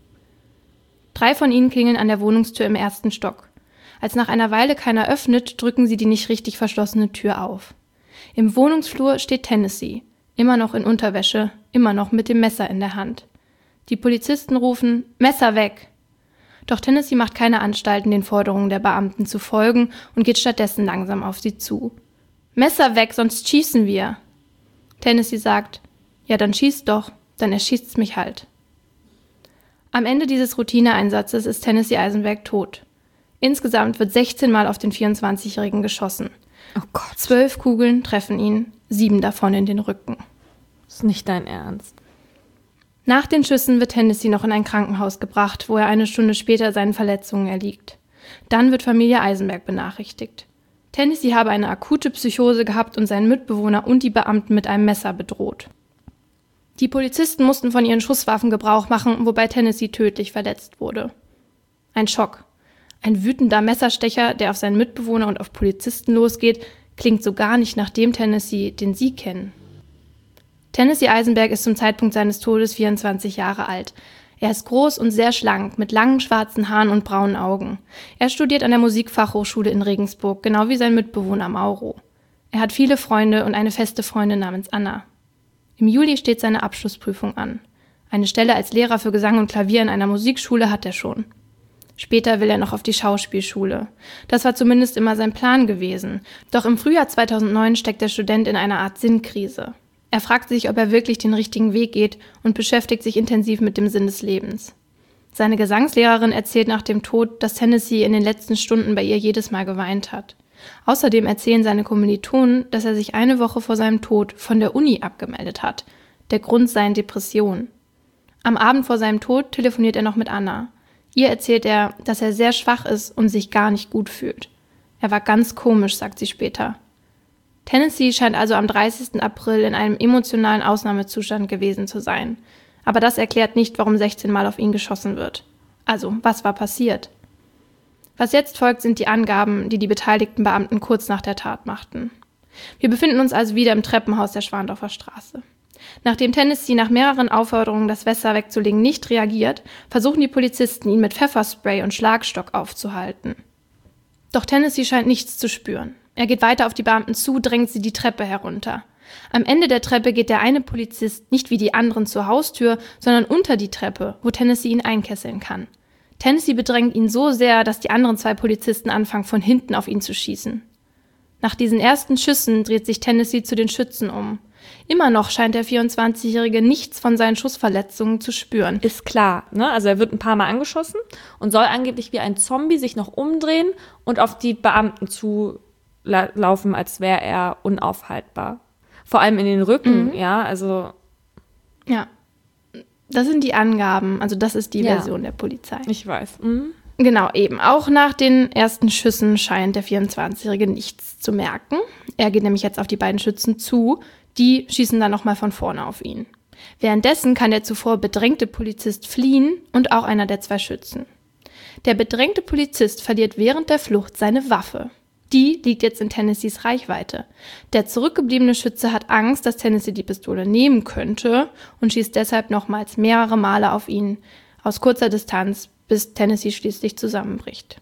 Drei von ihnen klingeln an der Wohnungstür im ersten Stock. Als nach einer Weile keiner öffnet, drücken sie die nicht richtig verschlossene Tür auf. Im Wohnungsflur steht Tennessee, immer noch in Unterwäsche, immer noch mit dem Messer in der Hand. Die Polizisten rufen, Messer weg! Doch Tennessee macht keine Anstalten, den Forderungen der Beamten zu folgen und geht stattdessen langsam auf sie zu. Messer weg, sonst schießen wir! Tennessee sagt, ja dann schießt doch, dann erschießt's mich halt. Am Ende dieses Routineeinsatzes ist Tennessee Eisenberg tot. Insgesamt wird sechzehn Mal auf den vierundzwanzigjährigen geschossen. Oh Gott. Zwölf Kugeln treffen ihn, sieben davon in den Rücken. Das ist nicht dein Ernst. Nach den Schüssen wird Tennessee noch in ein Krankenhaus gebracht, wo er eine Stunde später seinen Verletzungen erliegt. Dann wird Familie Eisenberg benachrichtigt. Tennessee habe eine akute Psychose gehabt und seinen Mitbewohner und die Beamten mit einem Messer bedroht. Die Polizisten mussten von ihren Schusswaffen Gebrauch machen, wobei Tennessee tödlich verletzt wurde. Ein Schock. Ein wütender Messerstecher, der auf seinen Mitbewohner und auf Polizisten losgeht, klingt so gar nicht nach dem Tennessee, den sie kennen. Tennessee Eisenberg ist zum Zeitpunkt seines Todes vierundzwanzig Jahre alt. Er ist groß und sehr schlank, mit langen schwarzen Haaren und braunen Augen. Er studiert an der Musikfachhochschule in Regensburg, genau wie sein Mitbewohner Mauro. Er hat viele Freunde und eine feste Freundin namens Anna. Im Juli steht seine Abschlussprüfung an. Eine Stelle als Lehrer für Gesang und Klavier in einer Musikschule hat er schon. Später will er noch auf die Schauspielschule. Das war zumindest immer sein Plan gewesen. Doch im Frühjahr zweitausendneun steckt der Student in einer Art Sinnkrise. Er fragt sich, ob er wirklich den richtigen Weg geht und beschäftigt sich intensiv mit dem Sinn des Lebens. Seine Gesangslehrerin erzählt nach dem Tod, dass Tennessee in den letzten Stunden bei ihr jedes Mal geweint hat. Außerdem erzählen seine Kommilitonen, dass er sich eine Woche vor seinem Tod von der Uni abgemeldet hat. Der Grund seien Depressionen. Am Abend vor seinem Tod telefoniert er noch mit Anna. Ihr erzählt er, dass er sehr schwach ist und sich gar nicht gut fühlt. Er war ganz komisch, sagt sie später. Tennessee scheint also am dreißigsten April in einem emotionalen Ausnahmezustand gewesen zu sein. Aber das erklärt nicht, warum sechzehn Mal auf ihn geschossen wird. Also, was war passiert? Was jetzt folgt, sind die Angaben, die die beteiligten Beamten kurz nach der Tat machten. Wir befinden uns also wieder im Treppenhaus der Schwandorfer Straße. Nachdem Tennessee nach mehreren Aufforderungen, das Messer wegzulegen, nicht reagiert, versuchen die Polizisten, ihn mit Pfefferspray und Schlagstock aufzuhalten. Doch Tennessee scheint nichts zu spüren. Er geht weiter auf die Beamten zu, drängt sie die Treppe herunter. Am Ende der Treppe geht der eine Polizist nicht wie die anderen zur Haustür, sondern unter die Treppe, wo Tennessee ihn einkesseln kann. Tennessee bedrängt ihn so sehr, dass die anderen zwei Polizisten anfangen, von hinten auf ihn zu schießen. Nach diesen ersten Schüssen dreht sich Tennessee zu den Schützen um. Immer noch scheint der vierundzwanzigjährige nichts von seinen Schussverletzungen zu spüren. Ist klar, ne? Also er wird ein paar Mal angeschossen und soll angeblich wie ein Zombie sich noch umdrehen und auf die Beamten zulaufen, als wäre er unaufhaltbar. Vor allem in den Rücken, mhm. ja, also... Ja, das sind die Angaben, also das ist die ja. Version der Polizei. Ich weiß. Mhm. Genau, eben. Auch nach den ersten Schüssen scheint der vierundzwanzigjährige nichts zu merken. Er geht nämlich jetzt auf die beiden Schützen zu. Die schießen dann nochmal von vorne auf ihn. Währenddessen kann der zuvor bedrängte Polizist fliehen und auch einer der zwei Schützen. Der bedrängte Polizist verliert während der Flucht seine Waffe. Die liegt jetzt in Tennessees Reichweite. Der zurückgebliebene Schütze hat Angst, dass Tennessee die Pistole nehmen könnte und schießt deshalb nochmals mehrere Male auf ihn aus kurzer Distanz, bis Tennessee schließlich zusammenbricht.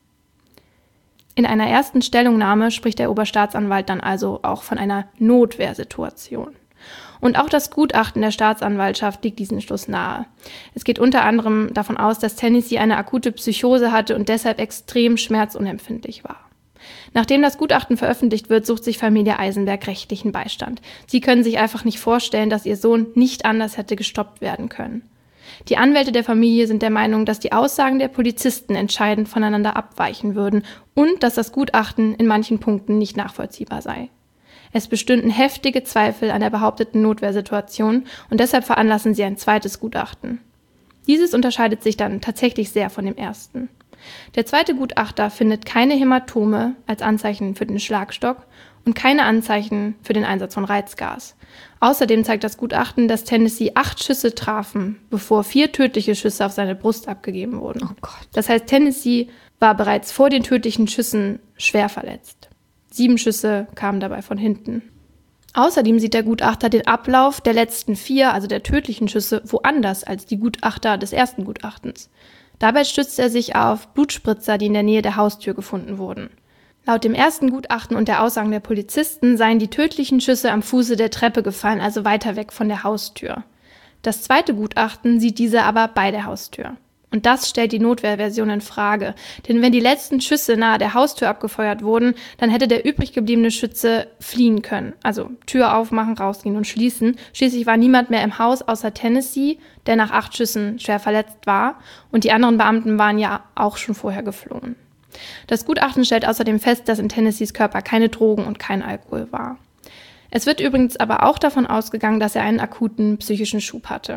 In einer ersten Stellungnahme spricht der Oberstaatsanwalt dann also auch von einer Notwehrsituation. Und auch das Gutachten der Staatsanwaltschaft liegt diesem Schluss nahe. Es geht unter anderem davon aus, dass Tennessee eine akute Psychose hatte und deshalb extrem schmerzunempfindlich war. Nachdem das Gutachten veröffentlicht wird, sucht sich Familie Eisenberg rechtlichen Beistand. Sie können sich einfach nicht vorstellen, dass ihr Sohn nicht anders hätte gestoppt werden können. Die Anwälte der Familie sind der Meinung, dass die Aussagen der Polizisten entscheidend voneinander abweichen würden und dass das Gutachten in manchen Punkten nicht nachvollziehbar sei. Es bestünden heftige Zweifel an der behaupteten Notwehrsituation und deshalb veranlassen sie ein zweites Gutachten. Dieses unterscheidet sich dann tatsächlich sehr von dem ersten. Der zweite Gutachter findet keine Hämatome als Anzeichen für den Schlagstock und keine Anzeichen für den Einsatz von Reizgas. Außerdem zeigt das Gutachten, dass Tennessee acht Schüsse trafen, bevor vier tödliche Schüsse auf seine Brust abgegeben wurden. Oh Gott. Das heißt, Tennessee war bereits vor den tödlichen Schüssen schwer verletzt. Sieben Schüsse kamen dabei von hinten. Außerdem sieht der Gutachter den Ablauf der letzten vier, also der tödlichen Schüsse, woanders als die Gutachter des ersten Gutachtens. Dabei stützt er sich auf Blutspritzer, die in der Nähe der Haustür gefunden wurden. Laut dem ersten Gutachten und der Aussagen der Polizisten seien die tödlichen Schüsse am Fuße der Treppe gefallen, also weiter weg von der Haustür. Das zweite Gutachten sieht diese aber bei der Haustür. Und das stellt die Notwehrversion in Frage. Denn wenn die letzten Schüsse nahe der Haustür abgefeuert wurden, dann hätte der übrig gebliebene Schütze fliehen können. Also Tür aufmachen, rausgehen und schließen. Schließlich war niemand mehr im Haus außer Tennessee, der nach acht Schüssen schwer verletzt war. Und die anderen Beamten waren ja auch schon vorher geflohen. Das Gutachten stellt außerdem fest, dass in Tennessees Körper keine Drogen und kein Alkohol war. Es wird übrigens aber auch davon ausgegangen, dass er einen akuten psychischen Schub hatte.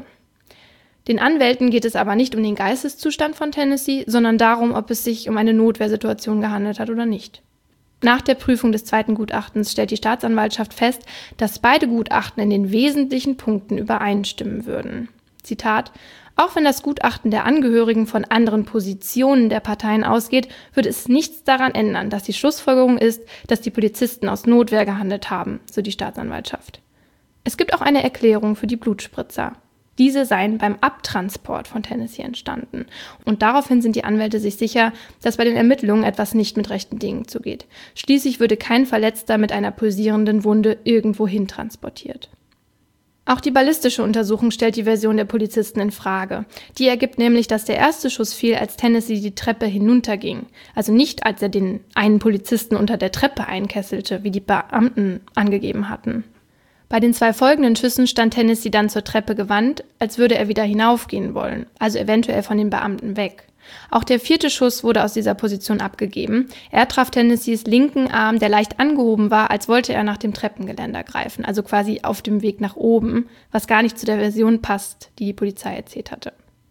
Den Anwälten geht es aber nicht um den Geisteszustand von Tennessee, sondern darum, ob es sich um eine Notwehrsituation gehandelt hat oder nicht. Nach der Prüfung des zweiten Gutachtens stellt die Staatsanwaltschaft fest, dass beide Gutachten in den wesentlichen Punkten übereinstimmen würden. Zitat: Auch wenn das Gutachten der Angehörigen von anderen Positionen der Parteien ausgeht, würde es nichts daran ändern, dass die Schlussfolgerung ist, dass die Polizisten aus Notwehr gehandelt haben, so die Staatsanwaltschaft. Es gibt auch eine Erklärung für die Blutspritzer. Diese seien beim Abtransport von Tennessee entstanden. Und daraufhin sind die Anwälte sich sicher, dass bei den Ermittlungen etwas nicht mit rechten Dingen zugeht. Schließlich würde kein Verletzter mit einer pulsierenden Wunde irgendwohin transportiert. Auch die ballistische Untersuchung stellt die Version der Polizisten in Frage. Die ergibt nämlich, dass der erste Schuss fiel, als Tennessee die Treppe hinunterging. Also nicht, als er den einen Polizisten unter der Treppe einkesselte, wie die Beamten angegeben hatten. Bei den zwei folgenden Schüssen stand Tennessee dann zur Treppe gewandt, als würde er wieder hinaufgehen wollen, also eventuell von den Beamten weg. Auch der vierte Schuss wurde aus dieser Position abgegeben. Er traf Tennessees linken Arm, der leicht angehoben war, als wollte er nach dem Treppengeländer greifen, also quasi auf dem Weg nach oben, was gar nicht zu der Version passt, die die Polizei erzählt hatte.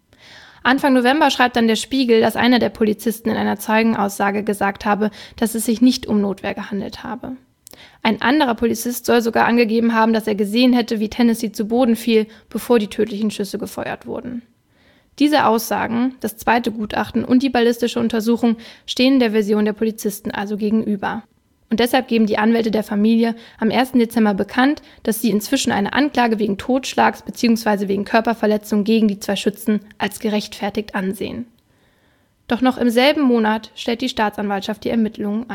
Anfang November schreibt dann der Spiegel, dass einer der Polizisten in einer Zeugenaussage gesagt habe, dass es sich nicht um Notwehr gehandelt habe. Ein anderer Polizist soll sogar angegeben haben, dass er gesehen hätte, wie Tennessee zu Boden fiel, bevor die tödlichen Schüsse gefeuert wurden. Diese Aussagen, das zweite Gutachten und die ballistische Untersuchung stehen der Version der Polizisten also gegenüber. Und deshalb geben die Anwälte der Familie am ersten Dezember bekannt, dass sie inzwischen eine Anklage wegen Totschlags bzw. wegen Körperverletzung gegen die zwei Schützen als gerechtfertigt ansehen. Doch noch im selben Monat stellt die Staatsanwaltschaft die Ermittlungen ein.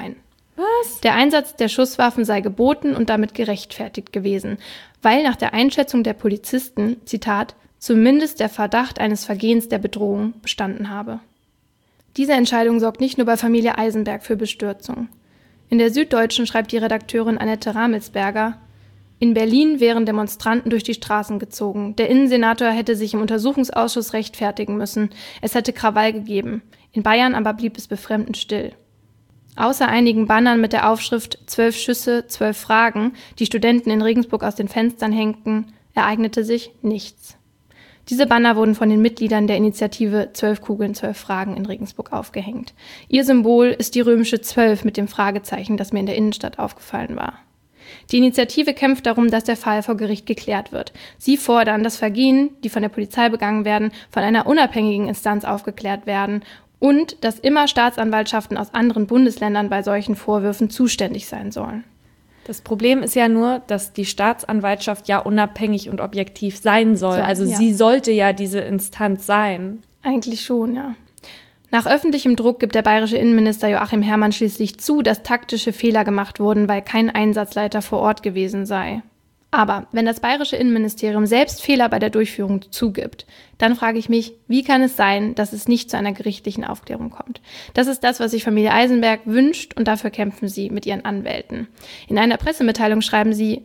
Was? Der Einsatz der Schusswaffen sei geboten und damit gerechtfertigt gewesen, weil nach der Einschätzung der Polizisten, Zitat, zumindest der Verdacht eines Vergehens der Bedrohung bestanden habe. Diese Entscheidung sorgt nicht nur bei Familie Eisenberg für Bestürzung. In der Süddeutschen schreibt die Redakteurin Annette Ramelsberger: In Berlin wären Demonstranten durch die Straßen gezogen. Der Innensenator hätte sich im Untersuchungsausschuss rechtfertigen müssen. Es hätte Krawall gegeben. In Bayern aber blieb es befremdend still. Außer einigen Bannern mit der Aufschrift zwölf Schüsse, zwölf Fragen, die Studenten in Regensburg aus den Fenstern hängten, ereignete sich nichts. Diese Banner wurden von den Mitgliedern der Initiative zwölf Kugeln, zwölf Fragen in Regensburg aufgehängt. Ihr Symbol ist die römische zwölf mit dem Fragezeichen, das mir in der Innenstadt aufgefallen war. Die Initiative kämpft darum, dass der Fall vor Gericht geklärt wird. Sie fordern, dass Vergehen, die von der Polizei begangen werden, von einer unabhängigen Instanz aufgeklärt werden und dass immer Staatsanwaltschaften aus anderen Bundesländern bei solchen Vorwürfen zuständig sein sollen. Das Problem ist ja nur, dass die Staatsanwaltschaft ja unabhängig und objektiv sein soll. So, also ja. sie sollte ja diese Instanz sein. Eigentlich schon, ja. Nach öffentlichem Druck gibt der bayerische Innenminister Joachim Herrmann schließlich zu, dass taktische Fehler gemacht wurden, weil kein Einsatzleiter vor Ort gewesen sei. Aber wenn das bayerische Innenministerium selbst Fehler bei der Durchführung zugibt, dann frage ich mich, wie kann es sein, dass es nicht zu einer gerichtlichen Aufklärung kommt? Das ist das, was sich Familie Eisenberg wünscht, und dafür kämpfen sie mit ihren Anwälten. In einer Pressemitteilung schreiben sie: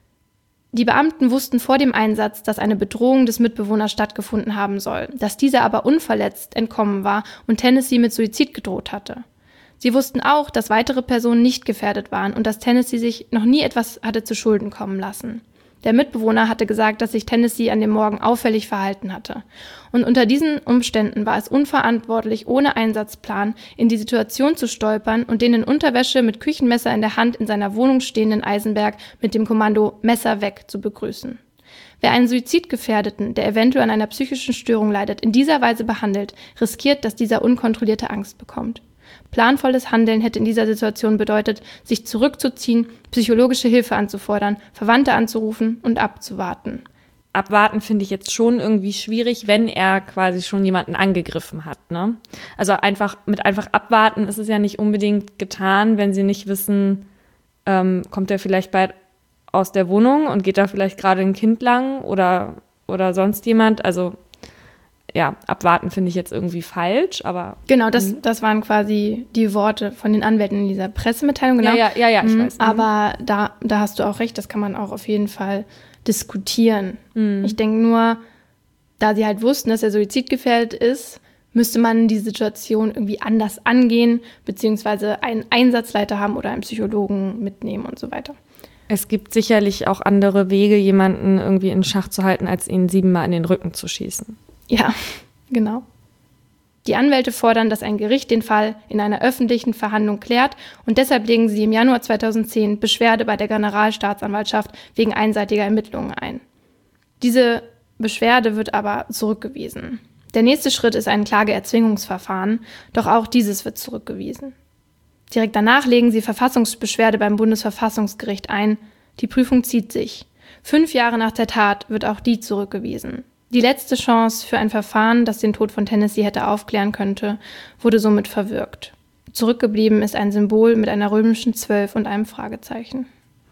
Die Beamten wussten vor dem Einsatz, dass eine Bedrohung des Mitbewohners stattgefunden haben soll, dass dieser aber unverletzt entkommen war und Tennessee mit Suizid gedroht hatte. Sie wussten auch, dass weitere Personen nicht gefährdet waren und dass Tennessee sich noch nie etwas hatte zu Schulden kommen lassen. Der Mitbewohner hatte gesagt, dass sich Tennessee an dem Morgen auffällig verhalten hatte. Und unter diesen Umständen war es unverantwortlich, ohne Einsatzplan in die Situation zu stolpern und den in Unterwäsche mit Küchenmesser in der Hand in seiner Wohnung stehenden Eisenberg mit dem Kommando Messer weg zu begrüßen. Wer einen Suizidgefährdeten, der eventuell an einer psychischen Störung leidet, in dieser Weise behandelt, riskiert, dass dieser unkontrollierte Angst bekommt. Planvolles Handeln hätte in dieser Situation bedeutet, sich zurückzuziehen, psychologische Hilfe anzufordern, Verwandte anzurufen und abzuwarten. Abwarten finde ich jetzt schon irgendwie schwierig, wenn er quasi schon jemanden angegriffen hat, ne? Also einfach mit einfach abwarten ist es ja nicht unbedingt getan, wenn sie nicht wissen, ähm, kommt er vielleicht bald aus der Wohnung und geht da vielleicht gerade ein Kind lang oder, oder sonst jemand. Also ja, abwarten finde ich jetzt irgendwie falsch, aber... Genau, das, das waren quasi die Worte von den Anwälten in dieser Pressemitteilung. Genau. Ja, ja, ja, ja ich mhm, weiß. Aber da, da hast du auch recht, das kann man auch auf jeden Fall diskutieren. Mhm. Ich denke nur, da sie halt wussten, dass er suizidgefährdet ist, müsste man die Situation irgendwie anders angehen, beziehungsweise einen Einsatzleiter haben oder einen Psychologen mitnehmen und so weiter. Es gibt sicherlich auch andere Wege, jemanden irgendwie in Schach zu halten, als ihn siebenmal in den Rücken zu schießen. Ja, genau. Die Anwälte fordern, dass ein Gericht den Fall in einer öffentlichen Verhandlung klärt, und deshalb legen sie im Januar zweitausendzehn Beschwerde bei der Generalstaatsanwaltschaft wegen einseitiger Ermittlungen ein. Diese Beschwerde wird aber zurückgewiesen. Der nächste Schritt ist ein Klageerzwingungsverfahren, doch auch dieses wird zurückgewiesen. Direkt danach legen sie Verfassungsbeschwerde beim Bundesverfassungsgericht ein. Die Prüfung zieht sich. Fünf Jahre nach der Tat wird auch die zurückgewiesen. Die letzte Chance für ein Verfahren, das den Tod von Tennessee hätte aufklären könnte, wurde somit verwirkt. Zurückgeblieben ist ein Symbol mit einer römischen Zwölf und einem Fragezeichen.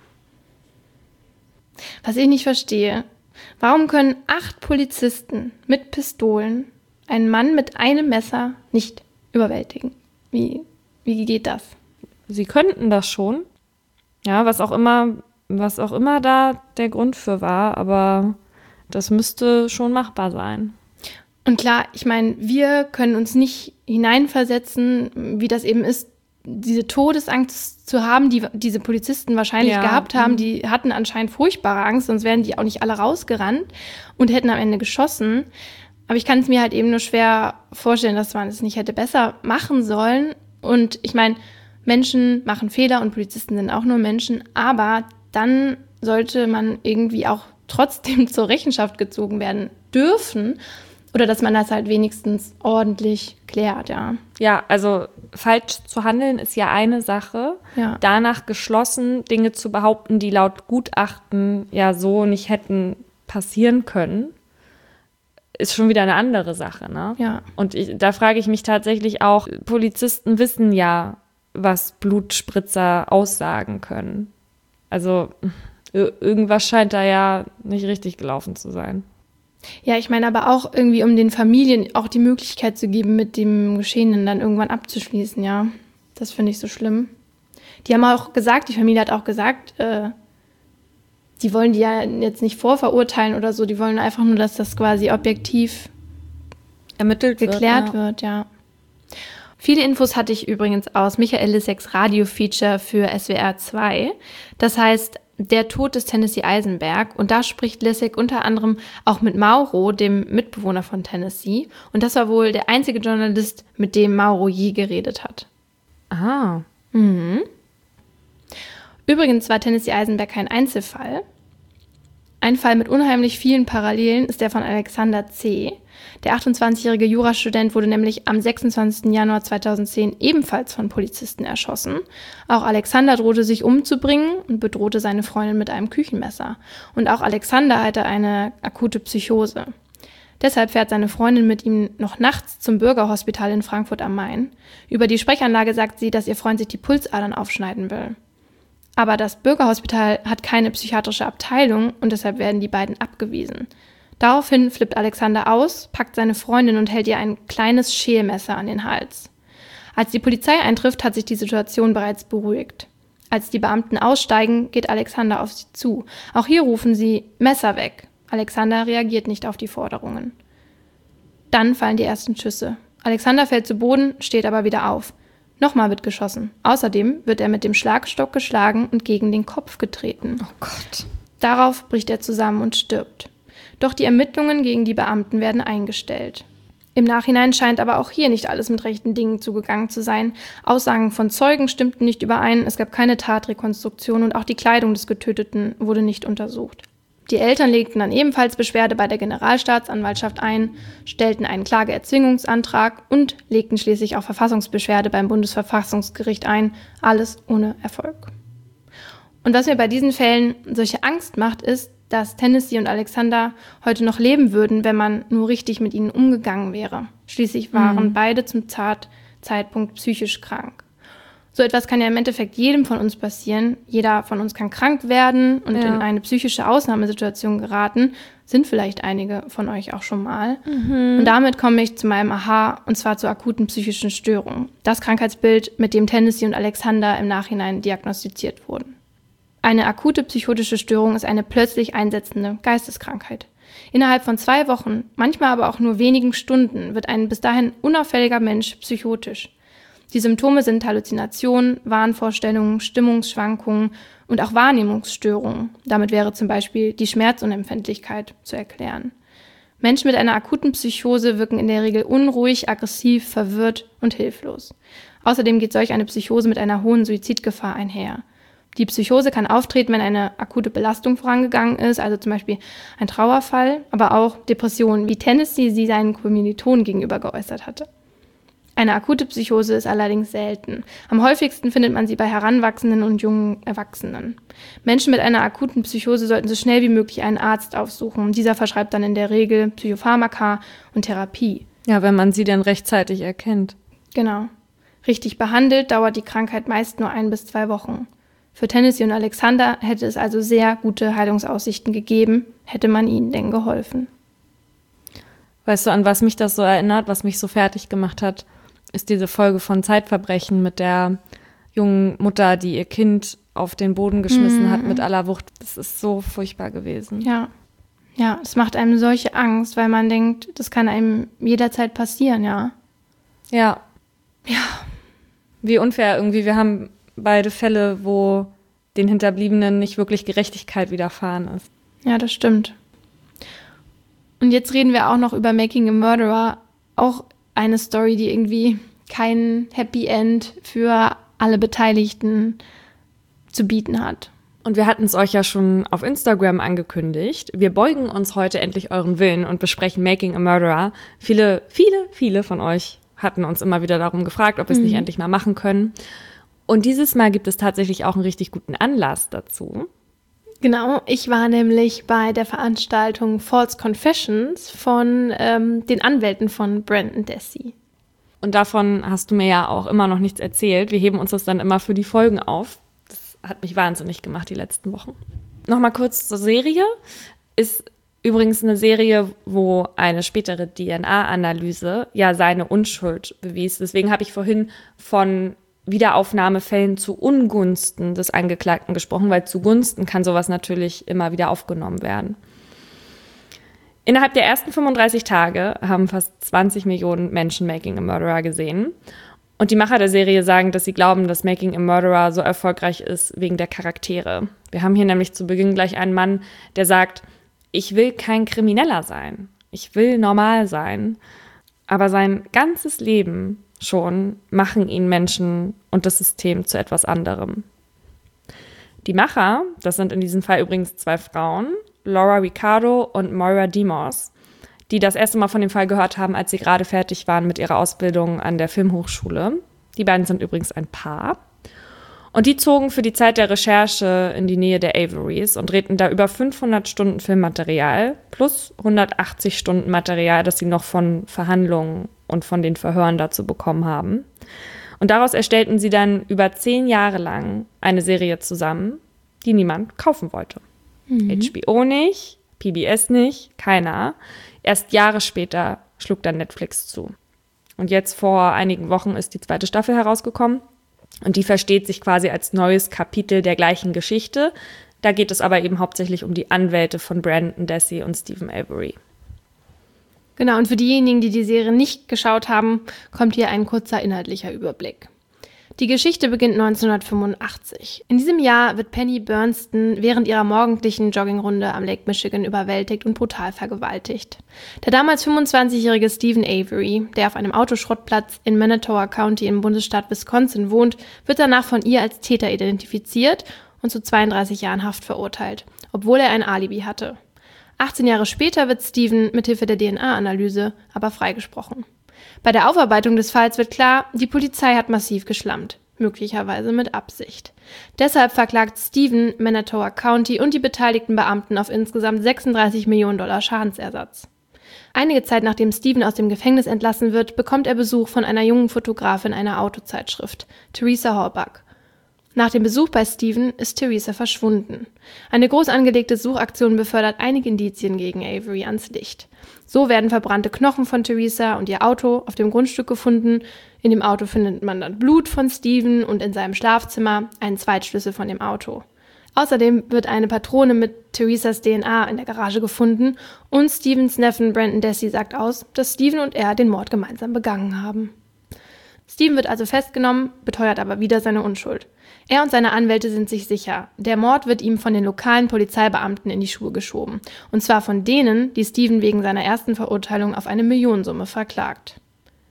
Was ich nicht verstehe, warum können acht Polizisten mit Pistolen einen Mann mit einem Messer nicht überwältigen? Wie, wie geht das? Sie könnten das schon. Ja, was auch immer, was auch immer da der Grund für war, aber das müsste schon machbar sein. Und klar, ich meine, wir können uns nicht hineinversetzen, wie das eben ist, diese Todesangst zu haben, die diese Polizisten wahrscheinlich ja. gehabt haben. Die hatten anscheinend furchtbare Angst, sonst wären die auch nicht alle rausgerannt und hätten am Ende geschossen. Aber ich kann es mir halt eben nur schwer vorstellen, dass man es nicht hätte besser machen sollen. Und ich meine, Menschen machen Fehler und Polizisten sind auch nur Menschen, aber dann sollte man irgendwie auch trotzdem zur Rechenschaft gezogen werden dürfen oder dass man das halt wenigstens ordentlich klärt, ja. Ja, also falsch zu handeln ist ja eine Sache. Ja. Danach geschlossen Dinge zu behaupten, die laut Gutachten ja so nicht hätten passieren können, ist schon wieder eine andere Sache, ne? Ja. Und ich, da frage ich mich tatsächlich auch, Polizisten wissen ja, was Blutspritzer aussagen können. Also irgendwas scheint da ja nicht richtig gelaufen zu sein. Ja, ich meine aber auch irgendwie, um den Familien auch die Möglichkeit zu geben, mit dem Geschehenen dann irgendwann abzuschließen, ja. Das finde ich so schlimm. Die haben auch gesagt, die Familie hat auch gesagt, äh, die wollen die ja jetzt nicht vorverurteilen oder so, die wollen einfach nur, dass das quasi objektiv ermittelt geklärt wird, ja. wird, ja. Viele Infos hatte ich übrigens aus Michael Lisseks Radio-Feature für S W R zwei. Das heißt, Der Tod des Tennessee Eisenberg. Und da spricht Lissek unter anderem auch mit Mauro, dem Mitbewohner von Tennessee. Und das war wohl der einzige Journalist, mit dem Mauro je geredet hat. Ah. Mhm. Übrigens war Tennessee Eisenberg kein Einzelfall. Ein Fall mit unheimlich vielen Parallelen ist der von Alexander C. Der achtundzwanzigjährige Jurastudent wurde nämlich am sechsundzwanzigsten Januar zweitausendzehn ebenfalls von Polizisten erschossen. Auch Alexander drohte sich umzubringen und bedrohte seine Freundin mit einem Küchenmesser. Und auch Alexander hatte eine akute Psychose. Deshalb fährt seine Freundin mit ihm noch nachts zum Bürgerhospital in Frankfurt am Main. Über die Sprechanlage sagt sie, dass ihr Freund sich die Pulsadern aufschneiden will. Aber das Bürgerhospital hat keine psychiatrische Abteilung und deshalb werden die beiden abgewiesen. Daraufhin flippt Alexander aus, packt seine Freundin und hält ihr ein kleines Schälmesser an den Hals. Als die Polizei eintrifft, hat sich die Situation bereits beruhigt. Als die Beamten aussteigen, geht Alexander auf sie zu. Auch hier rufen sie Messer weg. Alexander reagiert nicht auf die Forderungen. Dann fallen die ersten Schüsse. Alexander fällt zu Boden, steht aber wieder auf. Nochmal wird geschossen. Außerdem wird er mit dem Schlagstock geschlagen und gegen den Kopf getreten. Oh Gott. Darauf bricht er zusammen und stirbt. Doch die Ermittlungen gegen die Beamten werden eingestellt. Im Nachhinein scheint aber auch hier nicht alles mit rechten Dingen zugegangen zu sein. Aussagen von Zeugen stimmten nicht überein, es gab keine Tatrekonstruktion und auch die Kleidung des Getöteten wurde nicht untersucht. Die Eltern legten dann ebenfalls Beschwerde bei der Generalstaatsanwaltschaft ein, stellten einen Klageerzwingungsantrag und legten schließlich auch Verfassungsbeschwerde beim Bundesverfassungsgericht ein, alles ohne Erfolg. Und was mir bei diesen Fällen solche Angst macht, ist, dass Tennessee und Alexander heute noch leben würden, wenn man nur richtig mit ihnen umgegangen wäre. Schließlich waren mhm. beide zum Zeitpunkt psychisch krank. So etwas kann ja im Endeffekt jedem von uns passieren. Jeder von uns kann krank werden und ja. in eine psychische Ausnahmesituation geraten. Sind vielleicht einige von euch auch schon mal. Mhm. Und damit komme ich zu meinem Aha, und zwar zur akuten psychischen Störung. Das Krankheitsbild, mit dem Tennessee und Alexander im Nachhinein diagnostiziert wurden. Eine akute psychotische Störung ist eine plötzlich einsetzende Geisteskrankheit. Innerhalb von zwei Wochen, manchmal aber auch nur wenigen Stunden, wird ein bis dahin unauffälliger Mensch psychotisch. Die Symptome sind Halluzinationen, Wahnvorstellungen, Stimmungsschwankungen und auch Wahrnehmungsstörungen. Damit wäre zum Beispiel die Schmerzunempfindlichkeit zu erklären. Menschen mit einer akuten Psychose wirken in der Regel unruhig, aggressiv, verwirrt und hilflos. Außerdem geht solch eine Psychose mit einer hohen Suizidgefahr einher. Die Psychose kann auftreten, wenn eine akute Belastung vorangegangen ist, also zum Beispiel ein Trauerfall, aber auch Depressionen, wie Tennessee sie seinen Kommilitonen gegenüber geäußert hatte. Eine akute Psychose ist allerdings selten. Am häufigsten findet man sie bei Heranwachsenden und jungen Erwachsenen. Menschen mit einer akuten Psychose sollten so schnell wie möglich einen Arzt aufsuchen. Dieser verschreibt dann in der Regel Psychopharmaka und Therapie. Ja, wenn man sie dann rechtzeitig erkennt. Genau. Richtig behandelt dauert die Krankheit meist nur ein bis zwei Wochen. Für Tennessee und Alexander hätte es also sehr gute Heilungsaussichten gegeben, hätte man ihnen denn geholfen. Weißt du, an was mich das so erinnert, was mich so fertig gemacht hat, ist diese Folge von Zeitverbrechen mit der jungen Mutter, die ihr Kind auf den Boden geschmissen mhm. hat mit aller Wucht. Das ist so furchtbar gewesen. Ja, ja, es macht einem solche Angst, weil man denkt, das kann einem jederzeit passieren, ja. Ja. Ja. Wie unfair irgendwie. Wir haben beide Fälle, wo den Hinterbliebenen nicht wirklich Gerechtigkeit widerfahren ist. Ja, das stimmt. Und jetzt reden wir auch noch über Making a Murderer, auch eine Story, die irgendwie kein Happy End für alle Beteiligten zu bieten hat. Und wir hatten es euch ja schon auf Instagram angekündigt. Wir beugen uns heute endlich euren Willen und besprechen Making a Murderer. Viele, viele, viele von euch hatten uns immer wieder darum gefragt, ob wir es mhm. nicht endlich mal machen können. Und dieses Mal gibt es tatsächlich auch einen richtig guten Anlass dazu. Genau, ich war nämlich bei der Veranstaltung False Confessions von ähm, den Anwälten von Brendan Dassey. Und davon hast du mir ja auch immer noch nichts erzählt. Wir heben uns das dann immer für die Folgen auf. Das hat mich wahnsinnig gemacht die letzten Wochen. Nochmal kurz zur Serie. Ist übrigens eine Serie, wo eine spätere D N A-Analyse ja seine Unschuld bewies. Deswegen habe ich vorhin von Wiederaufnahmefällen zu Ungunsten des Angeklagten gesprochen, weil zugunsten kann sowas natürlich immer wieder aufgenommen werden. Innerhalb der ersten fünfunddreißig Tage haben fast zwanzig Millionen Menschen Making a Murderer gesehen. Und die Macher der Serie sagen, dass sie glauben, dass Making a Murderer so erfolgreich ist wegen der Charaktere. Wir haben hier nämlich zu Beginn gleich einen Mann, der sagt, ich will kein Krimineller sein, ich will normal sein. Aber sein ganzes Leben schon machen ihn Menschen und das System zu etwas anderem. Die Macher, das sind in diesem Fall übrigens zwei Frauen, Laura Ricardo und Moira Demos, die das erste Mal von dem Fall gehört haben, als sie gerade fertig waren mit ihrer Ausbildung an der Filmhochschule. Die beiden sind übrigens ein Paar. Und die zogen für die Zeit der Recherche in die Nähe der Averys und drehten da über fünfhundert Stunden Filmmaterial plus hundertachtzig Stunden Material, das sie noch von Verhandlungen und von den Verhören dazu bekommen haben. Und daraus erstellten sie dann über zehn Jahre lang eine Serie zusammen, die niemand kaufen wollte. Mhm. H B O nicht, P B S nicht, keiner. Erst Jahre später schlug dann Netflix zu. Und jetzt vor einigen Wochen ist die zweite Staffel herausgekommen. Und die versteht sich quasi als neues Kapitel der gleichen Geschichte. Da geht es aber eben hauptsächlich um die Anwälte von Brandon Dassey und Stephen Avery. Genau, und für diejenigen, die die Serie nicht geschaut haben, kommt hier ein kurzer inhaltlicher Überblick. Die Geschichte beginnt neunzehnhundertfünfundachtzig. In diesem Jahr wird Penny Bernston während ihrer morgendlichen Joggingrunde am Lake Michigan überwältigt und brutal vergewaltigt. Der damals fünfundzwanzigjährige Stephen Avery, der auf einem Autoschrottplatz in Manitowoc County im Bundesstaat Wisconsin wohnt, wird danach von ihr als Täter identifiziert und zu zweiunddreißig Jahren Haft verurteilt, obwohl er ein Alibi hatte. achtzehn Jahre später wird Stephen mithilfe der D N A-Analyse aber freigesprochen. Bei der Aufarbeitung des Falls wird klar, die Polizei hat massiv geschlammt, möglicherweise mit Absicht. Deshalb verklagt Stephen Manitowoc County und die beteiligten Beamten auf insgesamt sechsunddreißig Millionen Dollar Schadensersatz. Einige Zeit nachdem Stephen aus dem Gefängnis entlassen wird, bekommt er Besuch von einer jungen Fotografin einer Autozeitschrift, Teresa Halbach. Nach dem Besuch bei Stephen ist Teresa verschwunden. Eine groß angelegte Suchaktion befördert einige Indizien gegen Avery ans Licht. So werden verbrannte Knochen von Teresa und ihr Auto auf dem Grundstück gefunden. In dem Auto findet man dann Blut von Stephen und in seinem Schlafzimmer einen Zweitschlüssel von dem Auto. Außerdem wird eine Patrone mit Teresas D N A in der Garage gefunden und Stephens Neffen Brandon Dassey sagt aus, dass Stephen und er den Mord gemeinsam begangen haben. Stephen wird also festgenommen, beteuert aber wieder seine Unschuld. Er und seine Anwälte sind sich sicher, der Mord wird ihm von den lokalen Polizeibeamten in die Schuhe geschoben. Und zwar von denen, die Stephen wegen seiner ersten Verurteilung auf eine Millionensumme verklagt.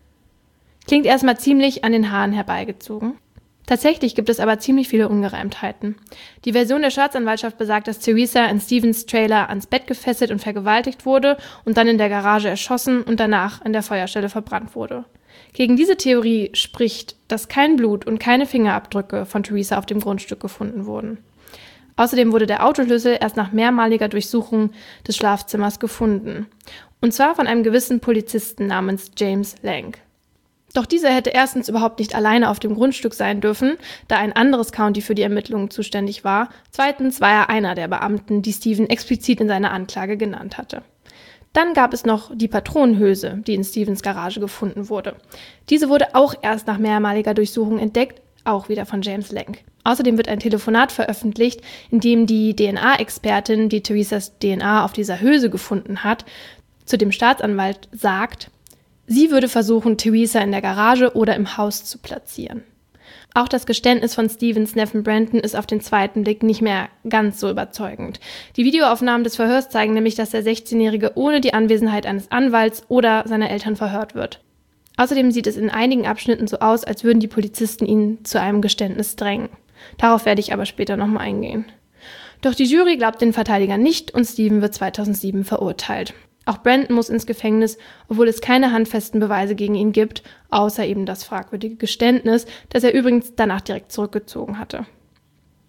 Klingt erstmal ziemlich an den Haaren herbeigezogen. Tatsächlich gibt es aber ziemlich viele Ungereimtheiten. Die Version der Staatsanwaltschaft besagt, dass Teresa in Stephens Trailer ans Bett gefesselt und vergewaltigt wurde und dann in der Garage erschossen und danach in der Feuerstelle verbrannt wurde. Gegen diese Theorie spricht, dass kein Blut und keine Fingerabdrücke von Teresa auf dem Grundstück gefunden wurden. Außerdem wurde der Autoschlüssel erst nach mehrmaliger Durchsuchung des Schlafzimmers gefunden. Und zwar von einem gewissen Polizisten namens James Lang. Doch dieser hätte erstens überhaupt nicht alleine auf dem Grundstück sein dürfen, da ein anderes County für die Ermittlungen zuständig war. Zweitens war er einer der Beamten, die Stephen explizit in seiner Anklage genannt hatte. Dann gab es noch die Patronenhülse, die in Stephens Garage gefunden wurde. Diese wurde auch erst nach mehrmaliger Durchsuchung entdeckt, auch wieder von James Lang. Außerdem wird ein Telefonat veröffentlicht, in dem die D N A-Expertin, die Teresas D N A auf dieser Hülse gefunden hat, zu dem Staatsanwalt sagt, sie würde versuchen, Teresa in der Garage oder im Haus zu platzieren. Auch das Geständnis von Stephens Neffen Brandon ist auf den zweiten Blick nicht mehr ganz so überzeugend. Die Videoaufnahmen des Verhörs zeigen nämlich, dass der sechzehnjährige ohne die Anwesenheit eines Anwalts oder seiner Eltern verhört wird. Außerdem sieht es in einigen Abschnitten so aus, als würden die Polizisten ihn zu einem Geständnis drängen. Darauf werde ich aber später nochmal eingehen. Doch die Jury glaubt den Verteidiger nicht und Stephen wird zweitausendsieben verurteilt. Auch Brandon muss ins Gefängnis, obwohl es keine handfesten Beweise gegen ihn gibt, außer eben das fragwürdige Geständnis, das er übrigens danach direkt zurückgezogen hatte.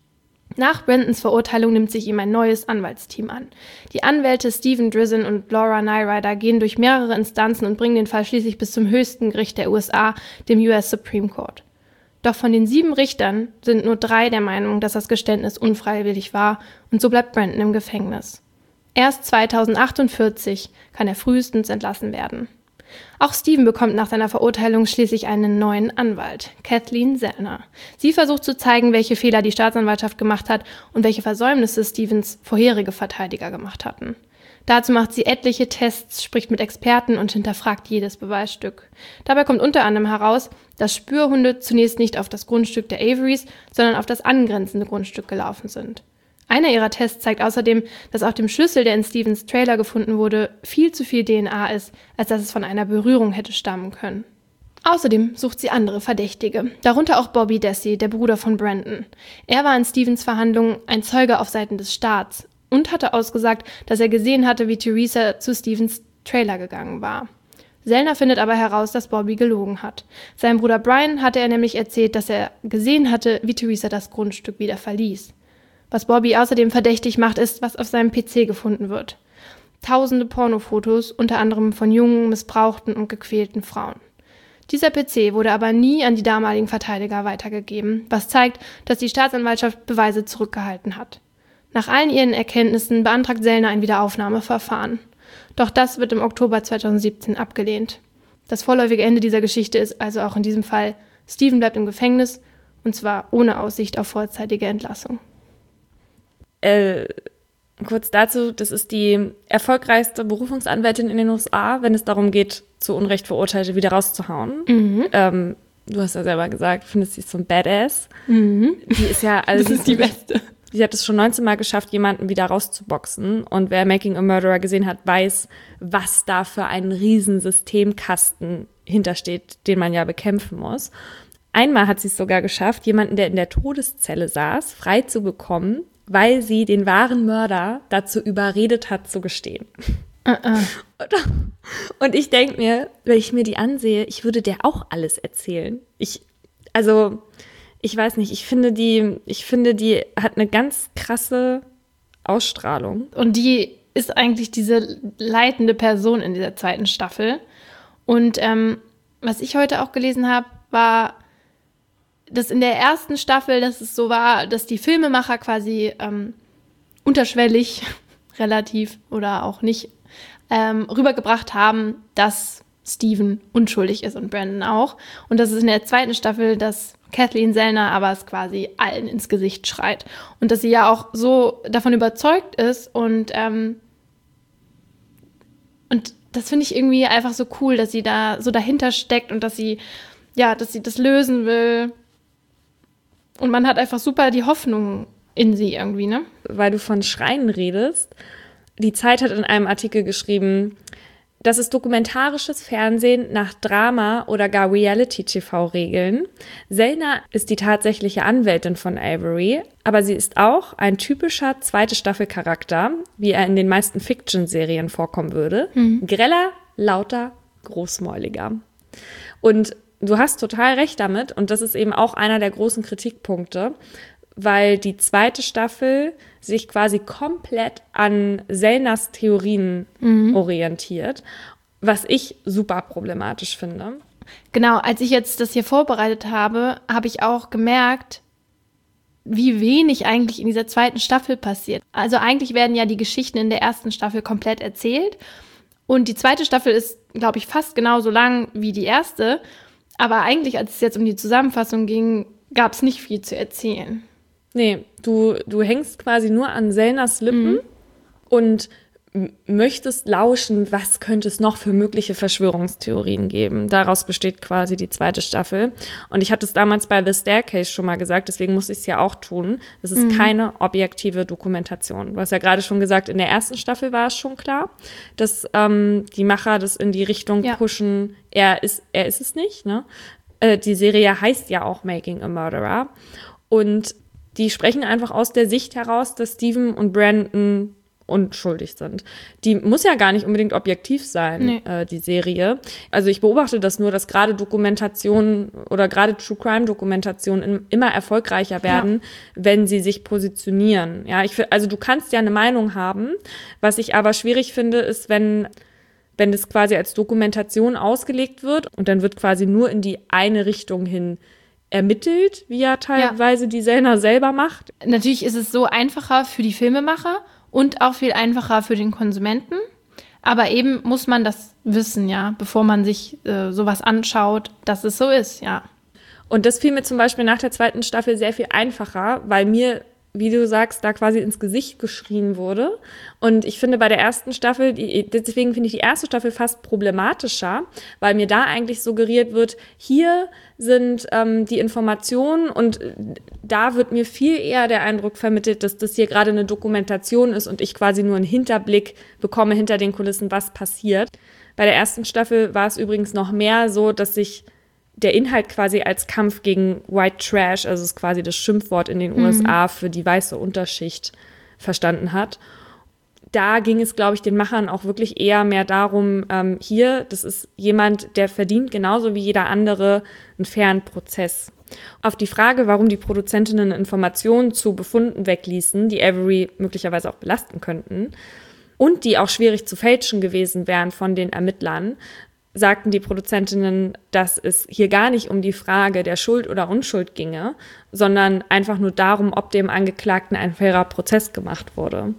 Nach Brandons Verurteilung nimmt sich ihm ein neues Anwaltsteam an. Die Anwälte Stephen Drizin und Laura Nyrider gehen durch mehrere Instanzen und bringen den Fall schließlich bis zum höchsten Gericht der U S A, dem U S Supreme Court. Doch von den sieben Richtern sind nur drei der Meinung, dass das Geständnis unfreiwillig war, und so bleibt Brandon im Gefängnis. Erst zweitausendachtundvierzig kann er frühestens entlassen werden. Auch Steven bekommt nach seiner Verurteilung schließlich einen neuen Anwalt, Kathleen Zellner. Sie versucht zu zeigen, welche Fehler die Staatsanwaltschaft gemacht hat und welche Versäumnisse Stevens vorherige Verteidiger gemacht hatten. Dazu macht sie etliche Tests, spricht mit Experten und hinterfragt jedes Beweisstück. Dabei kommt unter anderem heraus, dass Spürhunde zunächst nicht auf das Grundstück der Averys, sondern auf das angrenzende Grundstück gelaufen sind. Einer ihrer Tests zeigt außerdem, dass auf dem Schlüssel, der in Stevens Trailer gefunden wurde, viel zu viel D N A ist, als dass es von einer Berührung hätte stammen können. Außerdem sucht sie andere Verdächtige, darunter auch Bobby Dassey, der Bruder von Brandon. Er war in Stevens Verhandlungen ein Zeuge auf Seiten des Staats und hatte ausgesagt, dass er gesehen hatte, wie Teresa zu Stevens Trailer gegangen war. Zellner findet aber heraus, dass Bobby gelogen hat. Seinem Bruder Brian hatte er nämlich erzählt, dass er gesehen hatte, wie Teresa das Grundstück wieder verließ. Was Bobby außerdem verdächtig macht, ist, was auf seinem P C gefunden wird. Tausende Pornofotos, unter anderem von jungen, missbrauchten und gequälten Frauen. Dieser P C wurde aber nie an die damaligen Verteidiger weitergegeben, was zeigt, dass die Staatsanwaltschaft Beweise zurückgehalten hat. Nach allen ihren Erkenntnissen beantragt Zellner ein Wiederaufnahmeverfahren. Doch das wird im Oktober zweitausendsiebzehn abgelehnt. Das vorläufige Ende dieser Geschichte ist also auch in diesem Fall: Steven bleibt im Gefängnis, und zwar ohne Aussicht auf vorzeitige Entlassung. Äh, kurz dazu, das ist die erfolgreichste Berufungsanwältin in den U S A, wenn es darum geht, zu Unrecht Verurteilte wieder rauszuhauen. Mhm. Ähm, du hast ja selber gesagt, findest sie so ein Badass. Mhm. Die ist ja, also das ist die Beste. Sie hat es schon neunzehn Mal geschafft, jemanden wieder rauszuboxen. Und wer Making a Murderer gesehen hat, weiß, was da für ein riesen Systemkasten hintersteht, den man ja bekämpfen muss. Einmal hat sie es sogar geschafft, jemanden, der in der Todeszelle saß, frei zu bekommen, weil sie den wahren Mörder dazu überredet hat, zu gestehen. Uh-uh. Und ich denke mir, wenn ich mir die ansehe, ich würde der auch alles erzählen. Ich, also, ich weiß nicht, ich finde die, ich finde, die hat eine ganz krasse Ausstrahlung. Und die ist eigentlich diese leitende Person in dieser zweiten Staffel. Und ähm, was ich heute auch gelesen habe, war, dass in der ersten Staffel, dass es so war, dass die Filmemacher quasi ähm, unterschwellig relativ oder auch nicht ähm, rübergebracht haben, dass Steven unschuldig ist und Brandon auch. Und das ist in der zweiten Staffel, dass Kathleen Zellner aber es quasi allen ins Gesicht schreit. Und dass sie ja auch so davon überzeugt ist und ähm, und das finde ich irgendwie einfach so cool, dass sie da so dahinter steckt und dass sie, ja, dass sie das lösen will. Und man hat einfach super die Hoffnung in sie irgendwie, ne? Weil du von Schreien redest. Die Zeit hat in einem Artikel geschrieben, das ist dokumentarisches Fernsehen nach Drama oder gar Reality-T V-Regeln. Zellner ist die tatsächliche Anwältin von Avery, aber sie ist auch ein typischer zweite Staffel-Charakter, wie er in den meisten Fiction-Serien vorkommen würde. Mhm. Greller, lauter, großmäuliger. Und du hast total recht damit, und das ist eben auch einer der großen Kritikpunkte, weil die zweite Staffel sich quasi komplett an Zellners Theorien mhm. orientiert, was ich super problematisch finde. Genau, als ich jetzt das hier vorbereitet habe, habe ich auch gemerkt, wie wenig eigentlich in dieser zweiten Staffel passiert. Also eigentlich werden ja die Geschichten in der ersten Staffel komplett erzählt und die zweite Staffel ist, glaube ich, fast genauso lang wie die erste. Aber eigentlich, als es jetzt um die Zusammenfassung ging, gab es nicht viel zu erzählen. Nee, du, du hängst quasi nur an Zellners Lippen mhm. und m- möchtest lauschen, was könnte es noch für mögliche Verschwörungstheorien geben. Daraus besteht quasi die zweite Staffel. Und ich hatte es damals bei The Staircase schon mal gesagt, deswegen muss ich es ja auch tun. Das ist mhm. keine objektive Dokumentation. Du hast ja gerade schon gesagt, in der ersten Staffel war es schon klar, dass ähm, die Macher das in die Richtung ja. pushen, er ist, er ist es nicht. Ne? Äh, die Serie heißt ja auch Making a Murderer. Und die sprechen einfach aus der Sicht heraus, dass Steven und Brandon unschuldig sind. Die muss ja gar nicht unbedingt objektiv sein, Nee. äh, die Serie. Also ich beobachte das nur, dass gerade Dokumentationen oder gerade True-Crime-Dokumentationen immer erfolgreicher werden, ja. wenn sie sich positionieren. Ja, ich find, also du kannst ja eine Meinung haben. Was ich aber schwierig finde, ist, wenn wenn das quasi als Dokumentation ausgelegt wird und dann wird quasi nur in die eine Richtung hin ermittelt, wie ja teilweise ja. die Sellner selber macht. Natürlich ist es so einfacher für die Filmemacher und auch viel einfacher für den Konsumenten. Aber eben muss man das wissen, ja, bevor man sich äh, sowas anschaut, dass es so ist, ja. Und das fiel mir zum Beispiel nach der zweiten Staffel sehr viel einfacher, weil mir, wie du sagst, da quasi ins Gesicht geschrien wurde. Und ich finde bei der ersten Staffel, die, deswegen finde ich die erste Staffel fast problematischer, weil mir da eigentlich suggeriert wird, hier sind ähm, die Informationen und da wird mir viel eher der Eindruck vermittelt, dass das hier gerade eine Dokumentation ist und ich quasi nur einen Hinterblick bekomme hinter den Kulissen, was passiert. Bei der ersten Staffel war es übrigens noch mehr so, dass sich der Inhalt quasi als Kampf gegen White Trash, also ist quasi das Schimpfwort in den mhm. U S A für die weiße Unterschicht, verstanden hat. Da ging es, glaube ich, den Machern auch wirklich eher mehr darum, ähm, hier, das ist jemand, der verdient genauso wie jeder andere einen fairen Prozess. Auf die Frage, warum die Produzentinnen Informationen zu Befunden wegließen, die Avery möglicherweise auch belasten könnten und die auch schwierig zu fälschen gewesen wären von den Ermittlern, sagten die Produzentinnen, dass es hier gar nicht um die Frage der Schuld oder Unschuld ginge, sondern einfach nur darum, ob dem Angeklagten ein fairer Prozess gemacht wurde.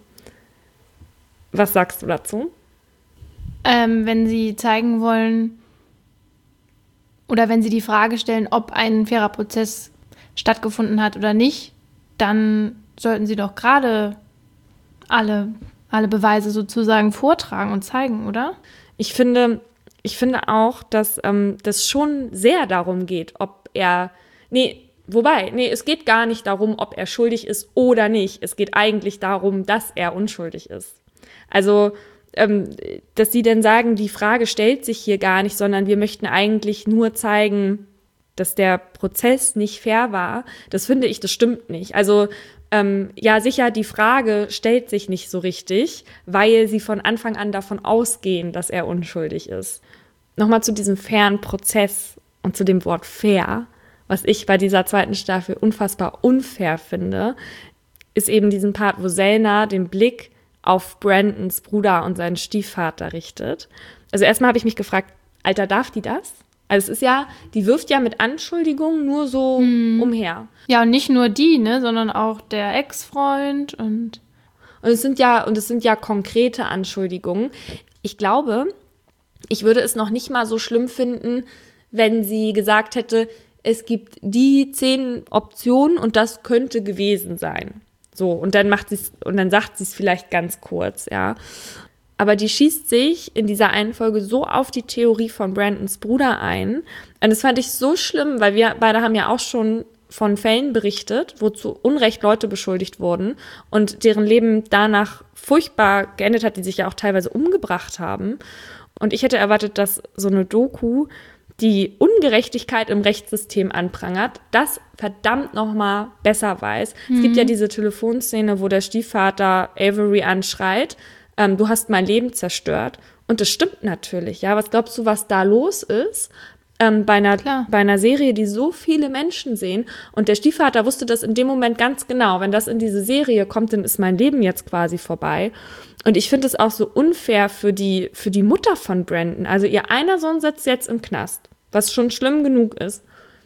Was sagst du dazu? Ähm, wenn Sie zeigen wollen oder wenn Sie die Frage stellen, ob ein fairer Prozess stattgefunden hat oder nicht, dann sollten Sie doch gerade alle, alle Beweise sozusagen vortragen und zeigen, oder? Ich finde, ich finde auch, dass ähm, das schon sehr darum geht, ob er, nee, wobei, nee, es geht gar nicht darum, ob er schuldig ist oder nicht. Es geht eigentlich darum, dass er unschuldig ist. Also, ähm, dass sie dann sagen, die Frage stellt sich hier gar nicht, sondern wir möchten eigentlich nur zeigen, dass der Prozess nicht fair war. Das finde ich, das stimmt nicht. Also, ähm, ja, sicher, die Frage stellt sich nicht so richtig, weil sie von Anfang an davon ausgehen, dass er unschuldig ist. Nochmal zu diesem fairen Prozess und zu dem Wort fair, was ich bei dieser zweiten Staffel unfassbar unfair finde, ist eben diesen Part, wo Selna den Blick auf Brandons Bruder und seinen Stiefvater richtet. Also erstmal habe ich mich gefragt, Alter, darf die das? Also es ist ja, die wirft ja mit Anschuldigungen nur so hm. umher. Ja, und nicht nur die, ne, sondern auch der Ex-Freund und Und es sind ja, und es sind ja konkrete Anschuldigungen. Ich glaube, ich würde es noch nicht mal so schlimm finden, wenn sie gesagt hätte, es gibt die zehn Optionen und das könnte gewesen sein. So, und dann macht sie's, und dann sagt sie es vielleicht ganz kurz, ja. Aber die schießt sich in dieser einen Folge so auf die Theorie von Brandons Bruder ein. Und das fand ich so schlimm, weil wir beide haben ja auch schon von Fällen berichtet, wo zu Unrecht Leute beschuldigt wurden und deren Leben danach furchtbar geendet hat, die sich ja auch teilweise umgebracht haben. Und ich hätte erwartet, dass so eine Doku die Ungerechtigkeit im Rechtssystem anprangert, das verdammt noch mal besser weiß. Mhm. Es gibt ja diese Telefonszene, wo der Stiefvater Avery anschreit, ähm, du hast mein Leben zerstört. Und das stimmt natürlich, ja. Was glaubst du, was da los ist? Ähm, bei einer, bei einer Serie, die so viele Menschen sehen. Und der Stiefvater wusste das in dem Moment ganz genau. Wenn das in diese Serie kommt, dann ist mein Leben jetzt quasi vorbei. Und ich finde es auch so unfair für die, für die Mutter von Brandon. Also ihr einer Sohn sitzt jetzt im Knast, was schon schlimm genug ist.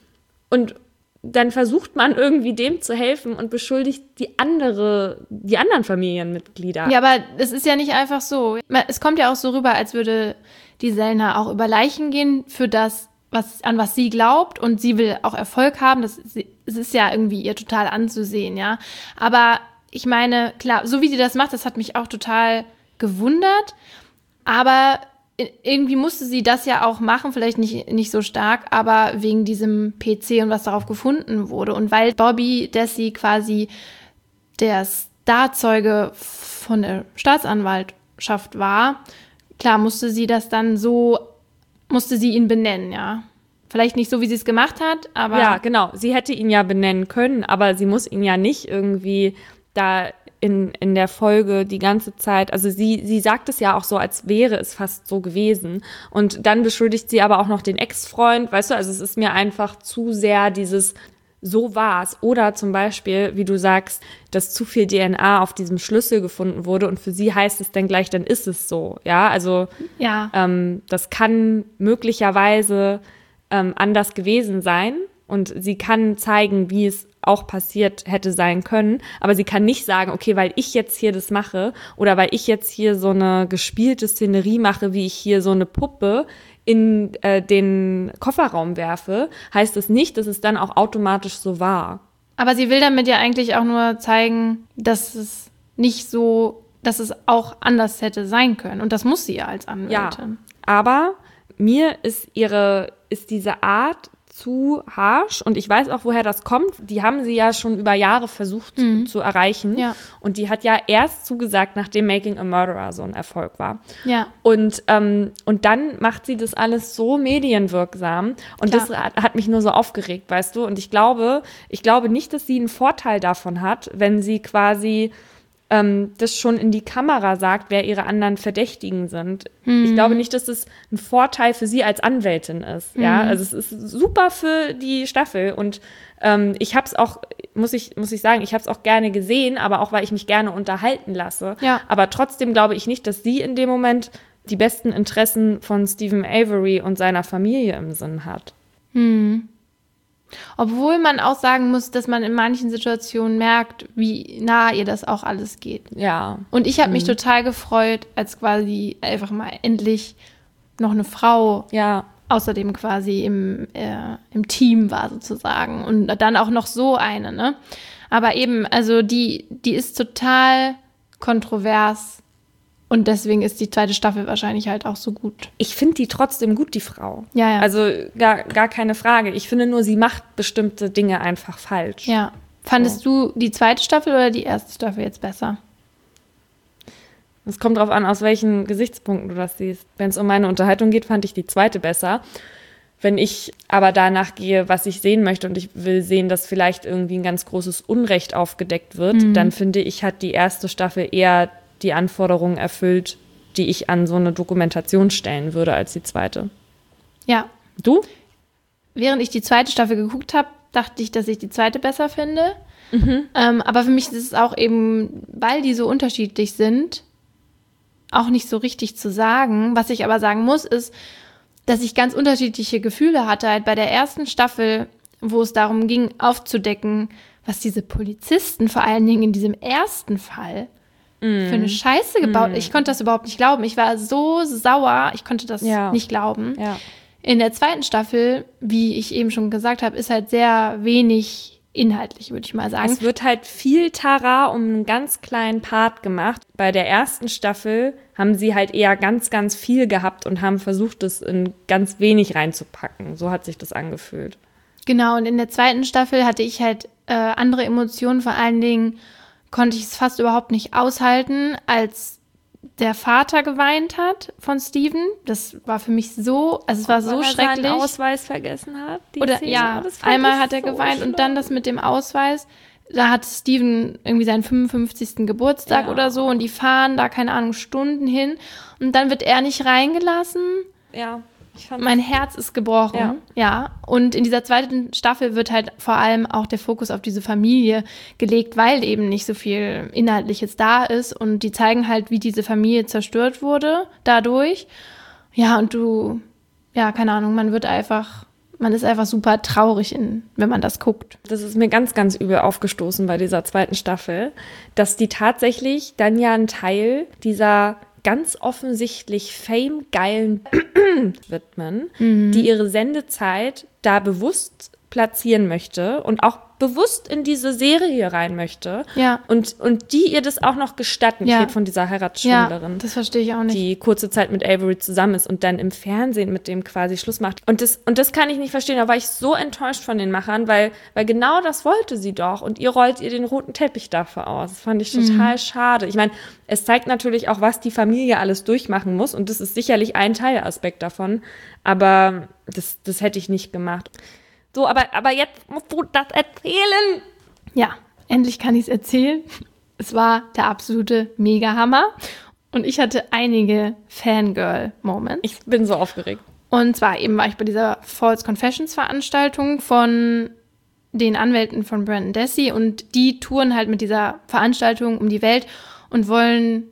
Und dann versucht man irgendwie dem zu helfen und beschuldigt die andere, die anderen Familienmitglieder. Ja, aber es ist ja nicht einfach so. Es kommt ja auch so rüber, als würde die Sellner auch über Leichen gehen für das, was, an was sie glaubt, und sie will auch Erfolg haben. Das, das ist ja irgendwie ihr total anzusehen, ja. Aber ich meine, klar, so wie sie das macht, das hat mich auch total gewundert. Aber irgendwie musste sie das ja auch machen, vielleicht nicht, nicht so stark, aber wegen diesem P C und was darauf gefunden wurde. Und weil Bobby Dassey quasi der Starzeuge von der Staatsanwaltschaft war, klar musste sie das dann so, musste sie ihn benennen, ja. Vielleicht nicht so, wie sie es gemacht hat, aber... Ja, genau. Sie hätte ihn ja benennen können, aber sie muss ihn ja nicht irgendwie da in, in der Folge die ganze Zeit, also sie, sie sagt es ja auch so, als wäre es fast so gewesen. Und dann beschuldigt sie aber auch noch den Ex-Freund, weißt du, also es ist mir einfach zu sehr dieses, so war's. Oder zum Beispiel, wie du sagst, dass zu viel D N A auf diesem Schlüssel gefunden wurde und für sie heißt es dann gleich, dann ist es so. Ja, also Ja. ähm, das kann möglicherweise ähm, anders gewesen sein und sie kann zeigen, wie es auch passiert hätte sein können, aber sie kann nicht sagen, okay, weil ich jetzt hier das mache oder weil ich jetzt hier so eine gespielte Szenerie mache, wie ich hier so eine Puppe in äh, den Kofferraum werfe, heißt es nicht, dass es dann auch automatisch so war. Aber sie will damit ja eigentlich auch nur zeigen, dass es nicht so, dass es auch anders hätte sein können. Und das muss sie ja als Anwältin. Ja, aber mir ist ihre, ist diese Art zu harsch und ich weiß auch, woher das kommt. Die haben sie ja schon über Jahre versucht Mhm. zu erreichen. Ja. Und die hat ja erst zugesagt, nachdem Making a Murderer so ein Erfolg war. Ja. Und, ähm, und dann macht sie das alles so medienwirksam. Und Klar. das hat, hat mich nur so aufgeregt, weißt du. Und ich glaube, ich glaube nicht, dass sie einen Vorteil davon hat, wenn sie quasi ähm, das schon in die Kamera sagt, wer ihre anderen Verdächtigen sind. Mhm. Ich glaube nicht, dass das ein Vorteil für sie als Anwältin ist. Ja, Mhm. also es ist super für die Staffel und ähm, ich habe es auch, muss ich, muss ich sagen, ich habe es auch gerne gesehen, aber auch, weil ich mich gerne unterhalten lasse. Ja. Aber trotzdem glaube ich nicht, dass sie in dem Moment die besten Interessen von Stephen Avery und seiner Familie im Sinn hat. Hm. Obwohl man auch sagen muss, dass man in manchen Situationen merkt, wie nah ihr das auch alles geht. Ja. Und ich habe mich total gefreut, als quasi einfach mal endlich noch eine Frau Ja. außerdem quasi im, äh, im Team war sozusagen. Und dann auch noch so eine, ne? Aber eben, also die, die ist total kontrovers und deswegen ist die zweite Staffel wahrscheinlich halt auch so gut. Ich finde die trotzdem gut, die Frau. Ja, ja. Also gar, gar keine Frage. Ich finde nur, sie macht bestimmte Dinge einfach falsch. Ja. Fandest du die zweite Staffel oder die erste Staffel jetzt besser? Es kommt drauf an, aus welchen Gesichtspunkten du das siehst. Wenn es um meine Unterhaltung geht, fand ich die zweite besser. Wenn ich aber danach gehe, was ich sehen möchte und ich will sehen, dass vielleicht irgendwie ein ganz großes Unrecht aufgedeckt wird, Mhm. dann finde ich, hat die erste Staffel eher die Anforderungen erfüllt, die ich an so eine Dokumentation stellen würde, als die zweite. Ja. Du? Während ich die zweite Staffel geguckt habe, dachte ich, dass ich die zweite besser finde. Ähm, aber für mich ist es auch eben, weil die so unterschiedlich sind, auch nicht so richtig zu sagen. Was ich aber sagen muss, ist, dass ich ganz unterschiedliche Gefühle hatte. Halt bei der ersten Staffel, wo es darum ging, aufzudecken, was diese Polizisten vor allen Dingen in diesem ersten Fall Mm. für eine Scheiße gebaut. Ich konnte das überhaupt nicht glauben. Ich war so sauer, ich konnte das Ja. nicht glauben. Ja. In der zweiten Staffel, wie ich eben schon gesagt habe, ist halt sehr wenig inhaltlich, würde ich mal sagen. Es wird halt viel Tara um einen ganz kleinen Part gemacht. Bei der ersten Staffel haben sie halt eher ganz, ganz viel gehabt und haben versucht, das in ganz wenig reinzupacken. So hat sich das angefühlt. Genau, und in der zweiten Staffel hatte ich halt äh, andere Emotionen. Vor allen Dingen konnte ich es fast überhaupt nicht aushalten, als der Vater geweint hat von Steven. Das war für mich so, also es war so Weil er schrecklich. seinen Ausweis vergessen hat. Die Oder Szene. ja, Das fand einmal ich hat er so geweint schlimm. und dann das mit dem Ausweis. Da hat Steven irgendwie seinen fünfundfünfzigsten Geburtstag Ja. oder so und die fahren da, keine Ahnung, Stunden hin und dann wird er nicht reingelassen. Ja, ich fand Mein Herz ist gebrochen. Ja. Ja. Und in dieser zweiten Staffel wird halt vor allem auch der Fokus auf diese Familie gelegt, weil eben nicht so viel Inhaltliches da ist. Und die zeigen halt, wie diese Familie zerstört wurde dadurch. Ja, und du, ja, keine Ahnung, man wird einfach, man ist einfach super traurig, in, wenn man das guckt. Das ist mir ganz, ganz übel aufgestoßen bei dieser zweiten Staffel, dass die tatsächlich dann ja einen Teil dieser ganz offensichtlich famegeilen widmen, die ihre Sendezeit da bewusst platzieren möchte und auch bewusst in diese Serie rein möchte. Ja. Und, und die ihr das auch noch gestatten. Ja. Ich rede von dieser Ja, Heiratsschwindlerin. das verstehe ich auch nicht. Die kurze Zeit mit Avery zusammen ist und dann im Fernsehen mit dem quasi Schluss macht. Und das, und das kann ich nicht verstehen. Da war ich so enttäuscht von den Machern, weil, weil genau das wollte sie doch. Und ihr rollt ihr den roten Teppich dafür aus. Das fand ich total schade. Ich meine, es zeigt natürlich auch, was die Familie alles durchmachen muss. Und das ist sicherlich ein Teilaspekt davon. Aber das, das hätte ich nicht gemacht. So, aber, aber jetzt musst du das erzählen. Ja, endlich kann ich es erzählen. Es war der absolute Mega-Hammer und ich hatte einige Fangirl-Moments. Ich bin so aufgeregt. Und zwar eben war ich bei dieser False Confessions-Veranstaltung von den Anwälten von Brendan Dassey und die touren halt mit dieser Veranstaltung um die Welt und wollen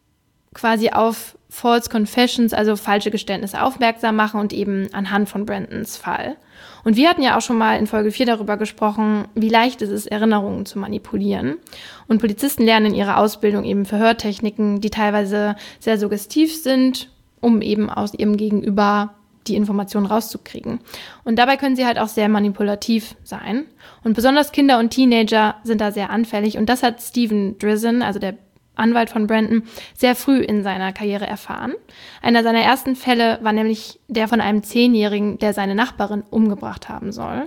quasi auf False Confessions, also falsche Geständnisse, aufmerksam machen und eben anhand von Brandons Fall. Und wir hatten ja auch schon mal in Folge vier darüber gesprochen, wie leicht es ist, Erinnerungen zu manipulieren. Und Polizisten lernen in ihrer Ausbildung eben Verhörtechniken, die teilweise sehr suggestiv sind, um eben aus ihrem Gegenüber die Informationen rauszukriegen. Und dabei können sie halt auch sehr manipulativ sein. Und besonders Kinder und Teenager sind da sehr anfällig. Und das hat Steven Drizzen, also der Anwalt von Brandon, sehr früh in seiner Karriere erfahren. Einer seiner ersten Fälle war nämlich der von einem Zehnjährigen, der seine Nachbarin umgebracht haben soll.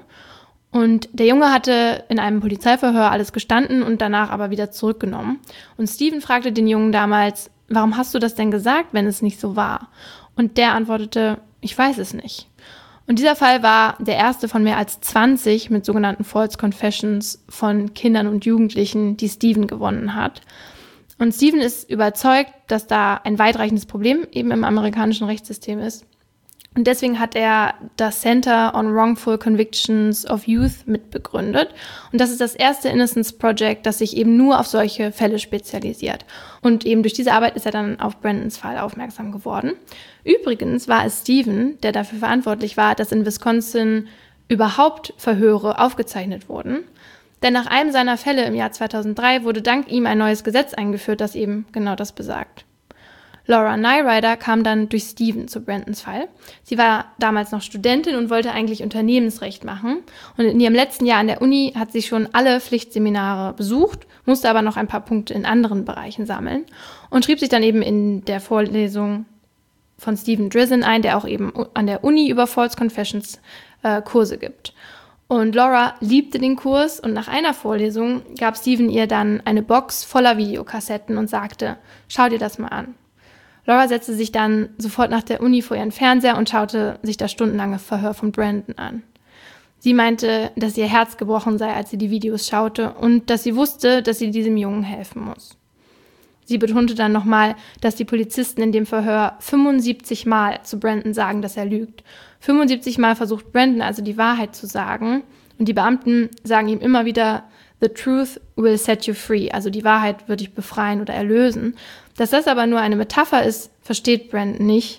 Und der Junge hatte in einem Polizeiverhör alles gestanden und danach aber wieder zurückgenommen. Und Steven fragte den Jungen damals, warum hast du das denn gesagt, wenn es nicht so war? Und der antwortete, ich weiß es nicht. Und dieser Fall war der erste von mehr als zwanzig mit sogenannten False Confessions von Kindern und Jugendlichen, die Steven gewonnen hat. Und Steven ist überzeugt, dass da ein weitreichendes Problem eben im amerikanischen Rechtssystem ist. Und deswegen hat er das Center on Wrongful Convictions of Youth mitbegründet. Und das ist das erste Innocence Project, das sich eben nur auf solche Fälle spezialisiert. Und eben durch diese Arbeit ist er dann auf Brandons Fall aufmerksam geworden. Übrigens war es Steven, der dafür verantwortlich war, dass in Wisconsin überhaupt Verhöre aufgezeichnet wurden. Denn nach einem seiner Fälle im Jahr zweitausenddrei wurde dank ihm ein neues Gesetz eingeführt, das eben genau das besagt. Laura Nyrider kam dann durch Steven zu Brandons Fall. Sie war damals noch Studentin und wollte eigentlich Unternehmensrecht machen. Und in ihrem letzten Jahr an der Uni hat sie schon alle Pflichtseminare besucht, musste aber noch ein paar Punkte in anderen Bereichen sammeln und schrieb sich dann eben in der Vorlesung von Steven Drizzen ein, der auch eben an der Uni über False Confessions äh, Kurse gibt. Und Laura liebte den Kurs und nach einer Vorlesung gab Steven ihr dann eine Box voller Videokassetten und sagte, schau dir das mal an. Laura setzte sich dann sofort nach der Uni vor ihren Fernseher und schaute sich das stundenlange Verhör von Brandon an. Sie meinte, dass ihr Herz gebrochen sei, als sie die Videos schaute und dass sie wusste, dass sie diesem Jungen helfen muss. Sie betonte dann nochmal, dass die Polizisten in dem Verhör fünfundsiebzig Mal zu Brandon sagen, dass er lügt. fünfundsiebzig Mal versucht Brandon also die Wahrheit zu sagen und die Beamten sagen ihm immer wieder, the truth will set you free, also die Wahrheit wird dich befreien oder erlösen. Dass das aber nur eine Metapher ist, versteht Brandon nicht.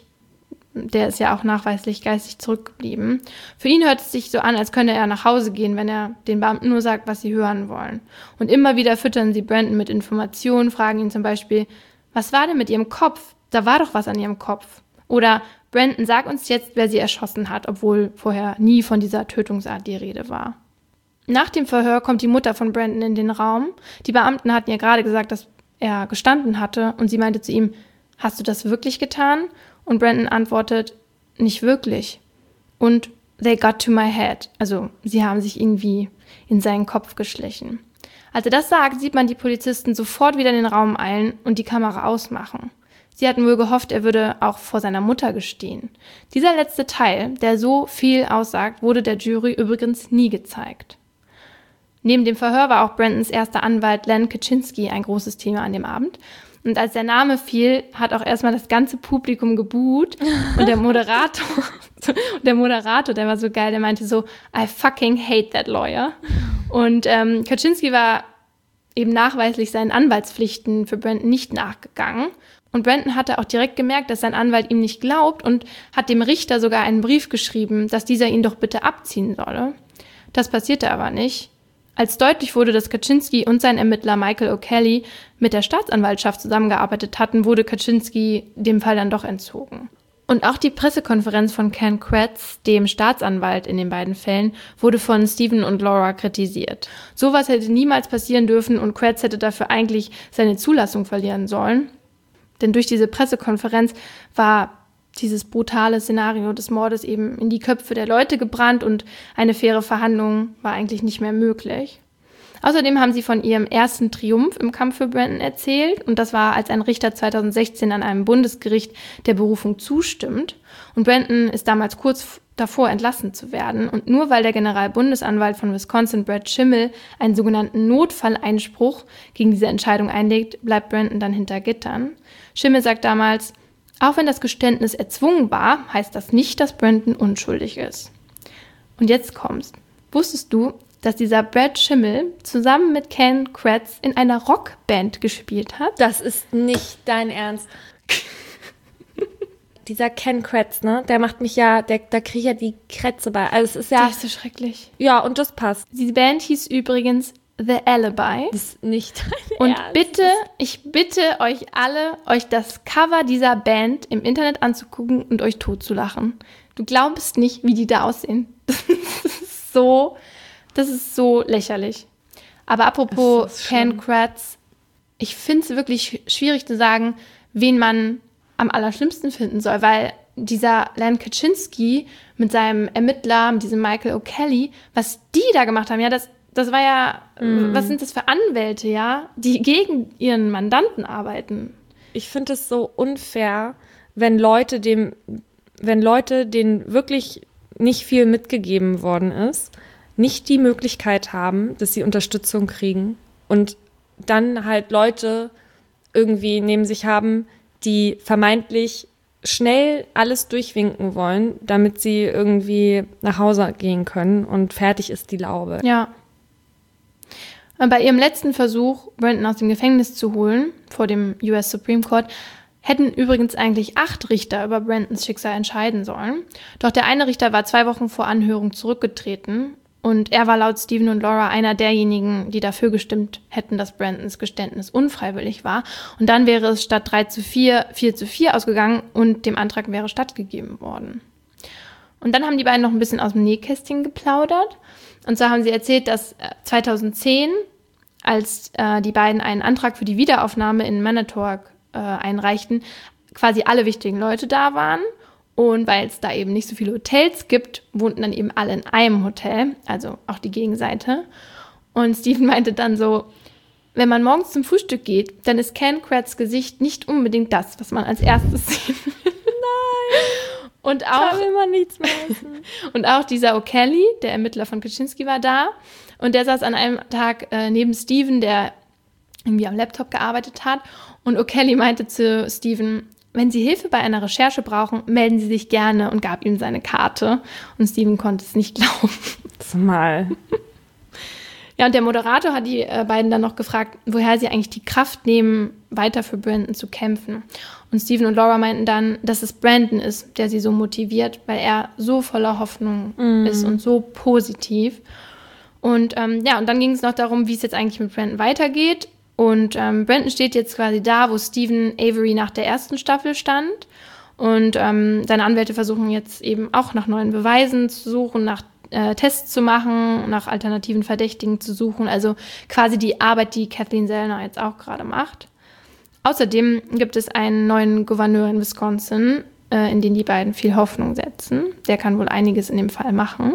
Der ist ja auch nachweislich geistig zurückgeblieben. Für ihn hört es sich so an, als könne er nach Hause gehen, wenn er den Beamten nur sagt, was sie hören wollen. Und immer wieder füttern sie Brandon mit Informationen, fragen ihn zum Beispiel, was war denn mit ihrem Kopf? Da war doch was an ihrem Kopf. Oder Brandon, sag uns jetzt, wer sie erschossen hat, obwohl vorher nie von dieser Tötungsart die Rede war. Nach dem Verhör kommt die Mutter von Brandon in den Raum. Die Beamten hatten ihr gerade gesagt, dass er gestanden hatte und sie meinte zu ihm, hast du das wirklich getan? Und Brandon antwortet, nicht wirklich. Und they got to my head. Also sie haben sich irgendwie in seinen Kopf geschlichen. Als er das sagt, sieht man die Polizisten sofort wieder in den Raum eilen und die Kamera ausmachen. Sie hatten wohl gehofft, er würde auch vor seiner Mutter gestehen. Dieser letzte Teil, der so viel aussagt, wurde der Jury übrigens nie gezeigt. Neben dem Verhör war auch Brandons erster Anwalt Len Kaczynski ein großes Thema an dem Abend. Und als der Name fiel, hat auch erstmal das ganze Publikum gebuht. Und der Moderator, der Moderator, der war so geil, der meinte so, I fucking hate that lawyer. Und ähm, Kaczynski war eben nachweislich seinen Anwaltspflichten für Brandon nicht nachgegangen. Und Brandon hatte auch direkt gemerkt, dass sein Anwalt ihm nicht glaubt und hat dem Richter sogar einen Brief geschrieben, dass dieser ihn doch bitte abziehen solle. Das passierte aber nicht. Als deutlich wurde, dass Kaczynski und sein Ermittler Michael O'Kelly mit der Staatsanwaltschaft zusammengearbeitet hatten, wurde Kaczynski dem Fall dann doch entzogen. Und auch die Pressekonferenz von Ken Kretz, dem Staatsanwalt in den beiden Fällen, wurde von Steven und Laura kritisiert. Sowas hätte niemals passieren dürfen und Kretz hätte dafür eigentlich seine Zulassung verlieren sollen. Denn durch diese Pressekonferenz war dieses brutale Szenario des Mordes eben in die Köpfe der Leute gebrannt und eine faire Verhandlung war eigentlich nicht mehr möglich. Außerdem haben sie von ihrem ersten Triumph im Kampf für Brandon erzählt und das war, als ein Richter zweitausendsechzehn an einem Bundesgericht der Berufung zustimmt. Und Brandon ist damals kurz davor, entlassen zu werden. Und nur weil der Generalbundesanwalt von Wisconsin, Brad Schimmel, einen sogenannten Notfalleinspruch gegen diese Entscheidung einlegt, bleibt Brandon dann hinter Gittern. Schimmel sagt damals, auch wenn das Geständnis erzwungen war, heißt das nicht, dass Brandon unschuldig ist. Und jetzt kommt's. Wusstest du, dass dieser Brad Schimmel zusammen mit Ken Kratz in einer Rockband gespielt hat? Das ist nicht dein Ernst. Dieser Ken Kratz, ne, der macht mich ja, der, da kriege ich ja die Krätze bei. Also es ist ja... Das ist so schrecklich. Ja, und das passt. Die Band hieß übrigens The Alibi. Das ist nicht dein Und Ernst. bitte, ich bitte euch alle, euch das Cover dieser Band im Internet anzugucken und euch totzulachen. Du glaubst nicht, wie die da aussehen. Das ist so, das ist so lächerlich. Aber apropos Ken Kratz, ich finde es wirklich schwierig zu sagen, wen man am allerschlimmsten finden soll, weil dieser Len Kaczynski mit seinem Ermittler, mit diesem Michael O'Kelly, was die da gemacht haben, ja, das, das war ja, mm. was sind das für Anwälte, ja, die gegen ihren Mandanten arbeiten. Ich finde es so unfair, wenn Leute dem, wenn Leute, denen wirklich nicht viel mitgegeben worden ist, nicht die Möglichkeit haben, dass sie Unterstützung kriegen und dann halt Leute irgendwie neben sich haben, die vermeintlich schnell alles durchwinken wollen, damit sie irgendwie nach Hause gehen können und fertig ist die Laube. Ja. Bei ihrem letzten Versuch, Brandon aus dem Gefängnis zu holen, vor dem U S Supreme Court, hätten übrigens eigentlich acht Richter über Brandons Schicksal entscheiden sollen. Doch der eine Richter war zwei Wochen vor Anhörung zurückgetreten und er war laut Stephen und Laura einer derjenigen, die dafür gestimmt hätten, dass Brandons Geständnis unfreiwillig war. Und dann wäre es statt drei zu vier, vier zu vier ausgegangen und dem Antrag wäre stattgegeben worden. Und dann haben die beiden noch ein bisschen aus dem Nähkästchen geplaudert. Und zwar haben sie erzählt, dass zweitausendzehn, als äh, die beiden einen Antrag für die Wiederaufnahme in Manitowoc äh, einreichten, quasi alle wichtigen Leute da waren. Und weil es da eben nicht so viele Hotels gibt, wohnten dann eben alle in einem Hotel, also auch die Gegenseite. Und Stephen meinte dann so, wenn man morgens zum Frühstück geht, dann ist Ken Kratz Gesicht nicht unbedingt das, was man als erstes sieht. Nein! Und auch, da will man nichts mehr essen. Und auch dieser O'Kelly, der Ermittler von Kaczynski, war da. Und der saß an einem Tag äh, neben Stephen, der irgendwie am Laptop gearbeitet hat. Und O'Kelly meinte zu Stephen, wenn Sie Hilfe bei einer Recherche brauchen, melden Sie sich gerne, und gab ihm seine Karte. Und Stephen konnte es nicht glauben. Zumal. Ja, und der Moderator hat die äh, beiden dann noch gefragt, woher sie eigentlich die Kraft nehmen, weiter für Brandon zu kämpfen. Und Stephen und Laura meinten dann, dass es Brandon ist, der sie so motiviert, weil er so voller Hoffnung mm. ist und so positiv. Und ähm, ja, und dann ging es noch darum, wie es jetzt eigentlich mit Brandon weitergeht. Und ähm, Brandon steht jetzt quasi da, wo Stephen Avery nach der ersten Staffel stand. Und ähm, seine Anwälte versuchen jetzt eben auch nach neuen Beweisen zu suchen, nach äh, Tests zu machen, nach alternativen Verdächtigen zu suchen. Also quasi die Arbeit, die Kathleen Zellner jetzt auch gerade macht. Außerdem gibt es einen neuen Gouverneur in Wisconsin, äh, in den die beiden viel Hoffnung setzen. Der kann wohl einiges in dem Fall machen.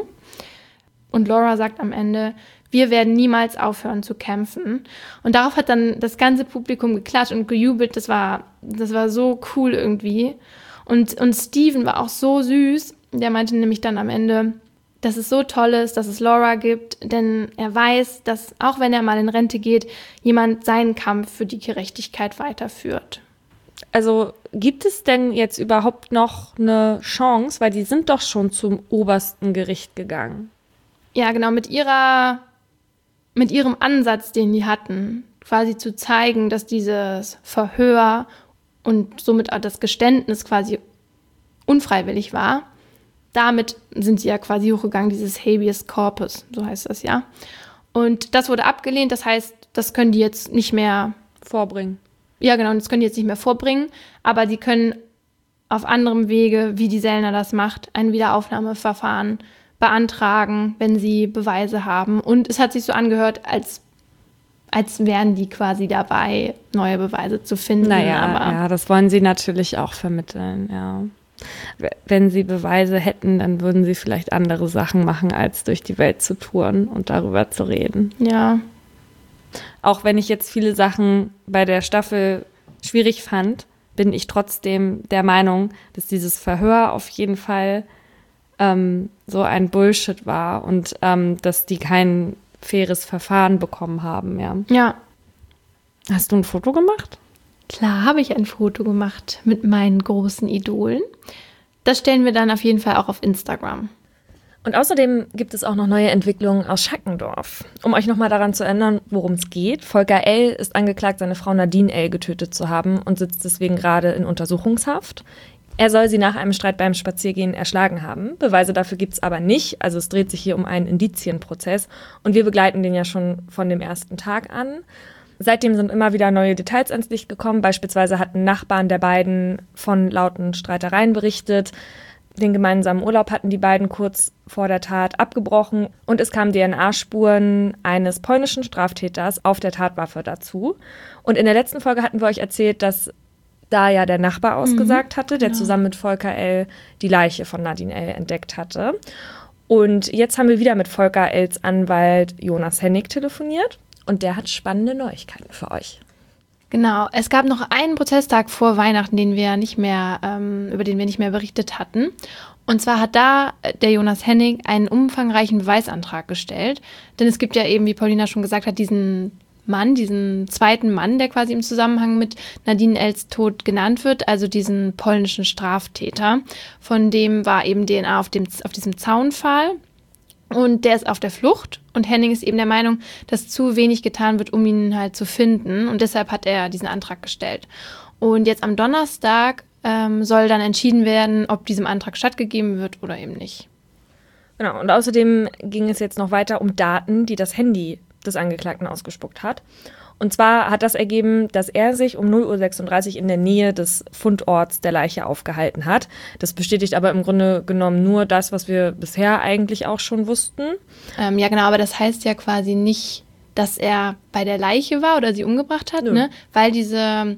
Und Laura sagt am Ende, wir werden niemals aufhören zu kämpfen. Und darauf hat dann das ganze Publikum geklatscht und gejubelt. Das war, das war so cool irgendwie. Und, und Stephen war auch so süß. Der meinte nämlich dann am Ende, dass es so toll ist, dass es Laura gibt. Denn er weiß, dass auch wenn er mal in Rente geht, jemand seinen Kampf für die Gerechtigkeit weiterführt. Also gibt es denn jetzt überhaupt noch eine Chance? Weil die sind doch schon zum obersten Gericht gegangen. Ja, genau, mit ihrer... mit ihrem Ansatz, den die hatten, quasi zu zeigen, dass dieses Verhör und somit auch das Geständnis quasi unfreiwillig war, damit sind sie ja quasi hochgegangen, dieses Habeas Corpus, so heißt das ja. Und das wurde abgelehnt, das heißt, das können die jetzt nicht mehr vorbringen. Ja, genau, das können die jetzt nicht mehr vorbringen, aber die können auf anderem Wege, wie die Zellner das macht, ein Wiederaufnahmeverfahren beantragen, wenn sie Beweise haben. Und es hat sich so angehört, als, als wären die quasi dabei, neue Beweise zu finden. Naja, aber ja, das wollen sie natürlich auch vermitteln, ja. Wenn sie Beweise hätten, dann würden sie vielleicht andere Sachen machen, als durch die Welt zu touren und darüber zu reden. Ja. Auch wenn ich jetzt viele Sachen bei der Staffel schwierig fand, bin ich trotzdem der Meinung, dass dieses Verhör auf jeden Fall ähm, so ein Bullshit war und ähm, dass die kein faires Verfahren bekommen haben, ja. Ja. Hast du ein Foto gemacht? Klar habe ich ein Foto gemacht mit meinen großen Idolen. Das stellen wir dann auf jeden Fall auch auf Instagram. Und außerdem gibt es auch noch neue Entwicklungen aus Schackendorf. Um euch nochmal daran zu erinnern, worum es geht. Volker L. ist angeklagt, seine Frau Nadine L. getötet zu haben und sitzt deswegen gerade in Untersuchungshaft. Er soll sie nach einem Streit beim Spaziergehen erschlagen haben. Beweise dafür gibt es aber nicht. Also es dreht sich hier um einen Indizienprozess. Und wir begleiten den ja schon von dem ersten Tag an. Seitdem sind immer wieder neue Details ans Licht gekommen. Beispielsweise hatten Nachbarn der beiden von lauten Streitereien berichtet. Den gemeinsamen Urlaub hatten die beiden kurz vor der Tat abgebrochen. Und es kamen D N A-Spuren eines polnischen Straftäters auf der Tatwaffe dazu. Und in der letzten Folge hatten wir euch erzählt, dass da ja der Nachbar ausgesagt hatte, der genau. zusammen mit Volker L. die Leiche von Nadine L. entdeckt hatte. Und jetzt haben wir wieder mit Volker L.'s Anwalt Jonas Hennig telefoniert. Und der hat spannende Neuigkeiten für euch. Genau, es gab noch einen Prozesstag vor Weihnachten, den wir nicht mehr, ähm, über den wir nicht mehr berichtet hatten. Und zwar hat da der Jonas Hennig einen umfangreichen Beweisantrag gestellt. Denn es gibt ja eben, wie Paulina schon gesagt hat, diesen Mann, diesen zweiten Mann, der quasi im Zusammenhang mit Nadine L.'s Tod genannt wird, also diesen polnischen Straftäter. Von dem war eben D N A auf, dem, auf diesem Zaunpfahl. Und der ist auf der Flucht und Henning ist eben der Meinung, dass zu wenig getan wird, um ihn halt zu finden. Und deshalb hat er diesen Antrag gestellt. Und jetzt am Donnerstag ähm, soll dann entschieden werden, ob diesem Antrag stattgegeben wird oder eben nicht. Genau, und außerdem ging es jetzt noch weiter um Daten, die das Handy des Angeklagten ausgespuckt hat. Und zwar hat das ergeben, dass er sich um null Uhr sechsunddreißig in der Nähe des Fundorts der Leiche aufgehalten hat. Das bestätigt aber im Grunde genommen nur das, was wir bisher eigentlich auch schon wussten. Ähm, ja, genau, aber das heißt ja quasi nicht, dass er bei der Leiche war oder sie umgebracht hat, Nö. ne? Weil diese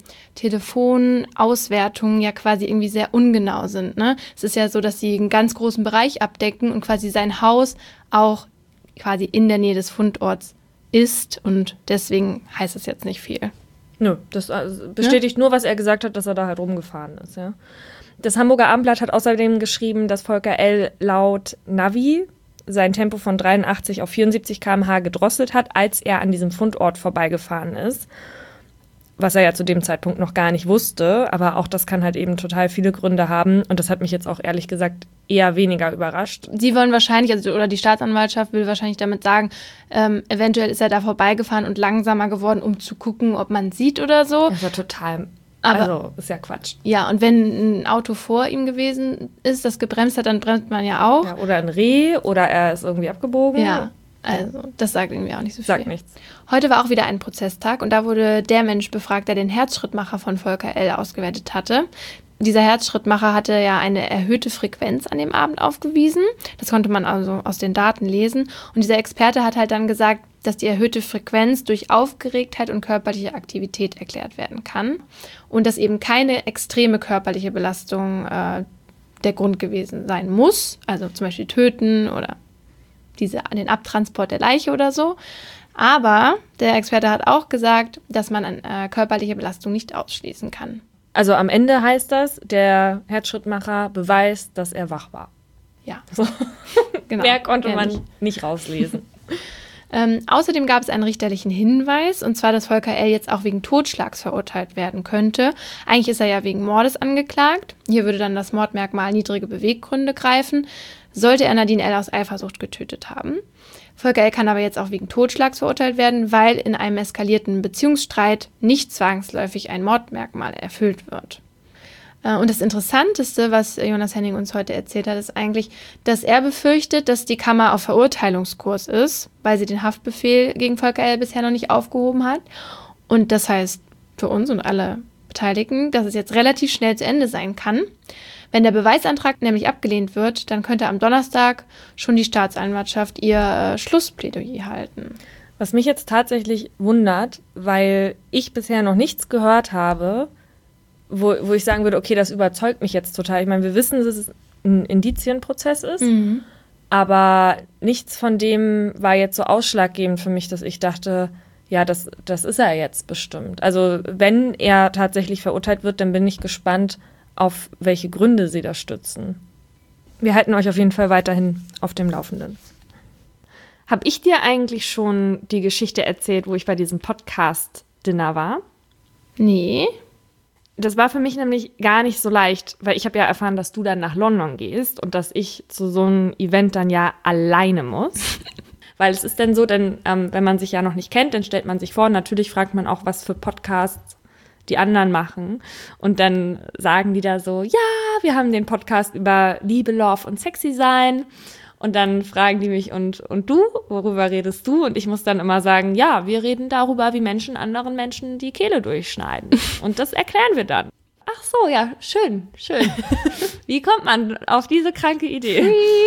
Telefonauswertungen ja quasi irgendwie sehr ungenau sind, ne? Es ist ja so, dass sie einen ganz großen Bereich abdecken und quasi sein Haus auch quasi in der Nähe des Fundorts ist und deswegen heißt es jetzt nicht viel. Nö, das also, bestätigt ja? nur, was er gesagt hat, dass er da halt rumgefahren ist. Ja. Das Hamburger Abendblatt hat außerdem geschrieben, dass Volker L. laut Navi sein Tempo von dreiundachtzig auf vierundsiebzig Kilometer pro Stunde gedrosselt hat, als er an diesem Fundort vorbeigefahren ist. Was er ja zu dem Zeitpunkt noch gar nicht wusste. Aber auch das kann halt eben total viele Gründe haben. Und das hat mich jetzt auch ehrlich gesagt eher weniger überrascht. Sie wollen wahrscheinlich, also oder die Staatsanwaltschaft will wahrscheinlich damit sagen, ähm, eventuell ist er da vorbeigefahren und langsamer geworden, um zu gucken, ob man sieht oder so. Das war total, Aber, also ist ja Quatsch. Ja, und wenn ein Auto vor ihm gewesen ist, das gebremst hat, dann bremst man ja auch. Ja, oder ein Reh oder er ist irgendwie abgebogen. Ja, also das sagt irgendwie auch nicht so viel. Sagt nichts. Heute war auch wieder ein Prozesstag und da wurde der Mensch befragt, der den Herzschrittmacher von Volker L. ausgewertet hatte. Dieser Herzschrittmacher hatte ja eine erhöhte Frequenz an dem Abend aufgewiesen. Das konnte man also aus den Daten lesen. Und dieser Experte hat halt dann gesagt, dass die erhöhte Frequenz durch Aufgeregtheit und körperliche Aktivität erklärt werden kann. Und dass eben keine extreme körperliche Belastung äh, der Grund gewesen sein muss. Also zum Beispiel Töten oder diese, den Abtransport der Leiche oder so. Aber der Experte hat auch gesagt, dass man eine äh, körperliche Belastung nicht ausschließen kann. Also am Ende heißt das, der Herzschrittmacher beweist, dass er wach war. Ja, so. Genau. Mehr konnte man Ehrlich. nicht rauslesen. Ähm, außerdem gab es einen richterlichen Hinweis, und zwar, dass Volker L. jetzt auch wegen Totschlags verurteilt werden könnte. Eigentlich ist er ja wegen Mordes angeklagt. Hier würde dann das Mordmerkmal niedrige Beweggründe greifen, sollte er Nadine L. aus Eifersucht getötet haben. Volker L. kann aber jetzt auch wegen Totschlags verurteilt werden, weil in einem eskalierten Beziehungsstreit nicht zwangsläufig ein Mordmerkmal erfüllt wird. Und das Interessanteste, was Jonas Hennig uns heute erzählt hat, ist eigentlich, dass er befürchtet, dass die Kammer auf Verurteilungskurs ist, weil sie den Haftbefehl gegen Volker L. bisher noch nicht aufgehoben hat. Und das heißt für uns und alle Beteiligten, dass es jetzt relativ schnell zu Ende sein kann. Wenn der Beweisantrag nämlich abgelehnt wird, dann könnte am Donnerstag schon die Staatsanwaltschaft ihr äh, Schlussplädoyer halten. Was mich jetzt tatsächlich wundert, weil ich bisher noch nichts gehört habe, wo, wo ich sagen würde, okay, das überzeugt mich jetzt total. Ich meine, wir wissen, dass es ein Indizienprozess ist, mhm. aber nichts von dem war jetzt so ausschlaggebend für mich, dass ich dachte, ja, das, das ist er jetzt bestimmt. Also wenn er tatsächlich verurteilt wird, dann bin ich gespannt, auf welche Gründe sie das stützen. Wir halten euch auf jeden Fall weiterhin auf dem Laufenden. Habe ich dir eigentlich schon die Geschichte erzählt, wo ich bei diesem Podcast-Dinner war? Nee. Das war für mich nämlich gar nicht so leicht, weil ich habe ja erfahren, dass du dann nach London gehst und dass ich zu so einem Event dann ja alleine muss. Weil es ist dann so, denn ähm, wenn man sich ja noch nicht kennt, dann stellt man sich vor, natürlich fragt man auch, was für Podcasts die anderen machen. Und dann sagen die da so, ja, wir haben den Podcast über Liebe, Love und Sexy sein. Und dann fragen die mich, und, und du, worüber redest du? Und ich muss dann immer sagen, ja, wir reden darüber, wie Menschen anderen Menschen die Kehle durchschneiden. Und das erklären wir dann. Ach so, ja, schön, schön. Wie kommt man auf diese kranke Idee?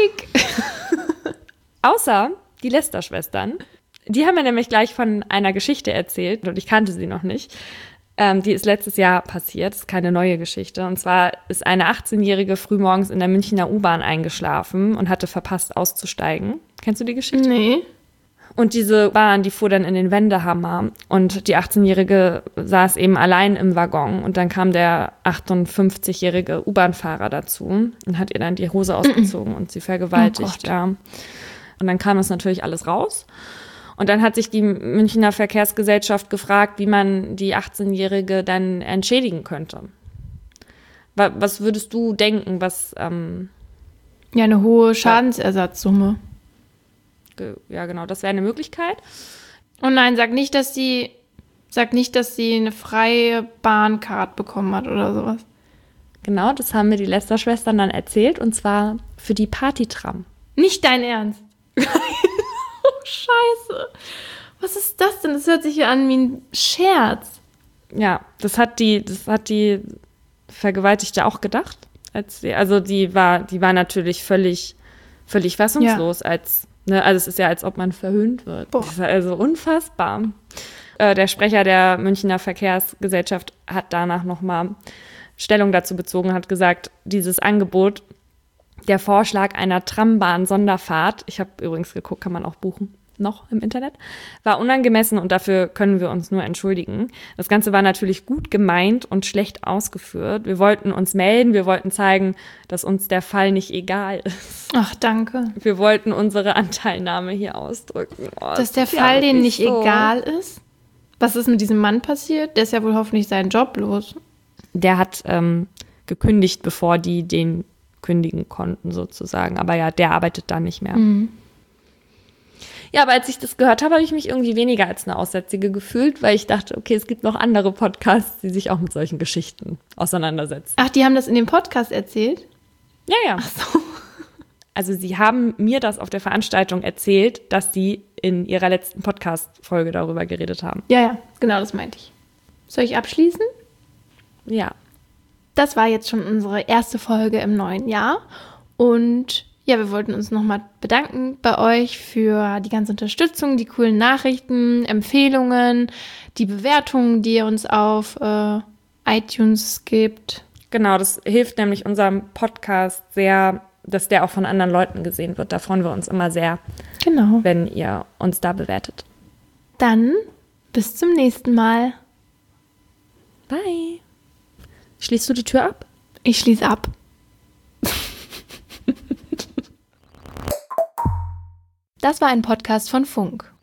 Freak. Außer die Lester-Schwestern. Die haben mir nämlich gleich von einer Geschichte erzählt und ich kannte sie noch nicht. Ähm, die ist letztes Jahr passiert, ist keine neue Geschichte. Und zwar ist eine achtzehnjährige frühmorgens in der Münchner U-Bahn eingeschlafen und hatte verpasst auszusteigen. Kennst du die Geschichte? Nee. Und diese Bahn, die fuhr dann in den Wendehammer und die achtzehnjährige saß eben allein im Waggon. Und dann kam der achtundfünfzigjährige U-Bahn-Fahrer dazu und hat ihr dann die Hose ausgezogen und sie vergewaltigt. Oh ja. Und dann kam das natürlich alles raus. Und dann hat sich die Münchner Verkehrsgesellschaft gefragt, wie man die achtzehnjährige dann entschädigen könnte. Was würdest du denken, was... Ähm, ja, eine hohe Schadensersatzsumme. Ja, genau, das wäre eine Möglichkeit. Oh nein, sag nicht, dass sie, sag nicht, dass sie eine freie Bahncard bekommen hat oder sowas. Genau, das haben mir die Lester-Schwestern dann erzählt, und zwar für die Partytram. Nicht dein Ernst? Oh, scheiße. Was ist das denn? Das hört sich ja an wie ein Scherz. Ja, das hat die, das hat die Vergewaltigte auch gedacht. Als sie, also die war, die war natürlich völlig, völlig fassungslos, ja. als, ne, also es ist ja, als ob man verhöhnt wird. Boah. Das ist also unfassbar. Äh, der Sprecher der Münchner Verkehrsgesellschaft hat danach nochmal Stellung dazu bezogen, hat gesagt, dieses Angebot, der Vorschlag einer Trambahn-Sonderfahrt, ich habe übrigens geguckt, kann man auch buchen, noch im Internet, war unangemessen und dafür können wir uns nur entschuldigen. Das Ganze war natürlich gut gemeint und schlecht ausgeführt. Wir wollten uns melden, wir wollten zeigen, dass uns der Fall nicht egal ist. Ach, danke. Wir wollten unsere Anteilnahme hier ausdrücken. Oh, dass der Fall denen nicht so egal ist? Was ist mit diesem Mann passiert? Der ist ja wohl hoffentlich seinen Job los. Der hat ähm, gekündigt, bevor die den kündigen konnten sozusagen. Aber ja, der arbeitet da nicht mehr. Mhm. Ja, aber als ich das gehört habe, habe ich mich irgendwie weniger als eine Aussätzige gefühlt, weil ich dachte, okay, es gibt noch andere Podcasts, die sich auch mit solchen Geschichten auseinandersetzen. Ach, die haben das in dem Podcast erzählt? Ja, ja. Ach so. Also sie haben mir das auf der Veranstaltung erzählt, dass sie in ihrer letzten Podcast-Folge darüber geredet haben. Ja, ja, genau, das meinte ich. Soll ich abschließen? Ja. Das war jetzt schon unsere erste Folge im neuen Jahr und ja, wir wollten uns nochmal bedanken bei euch für die ganze Unterstützung, die coolen Nachrichten, Empfehlungen, die Bewertungen, die ihr uns auf äh, iTunes gibt. Genau, das hilft nämlich unserem Podcast sehr, dass der auch von anderen Leuten gesehen wird. Da freuen wir uns immer sehr, genau, wenn ihr uns da bewertet. Dann bis zum nächsten Mal. Bye. Schließt du die Tür ab? Ich schließe ab. Das war ein Podcast von Funk.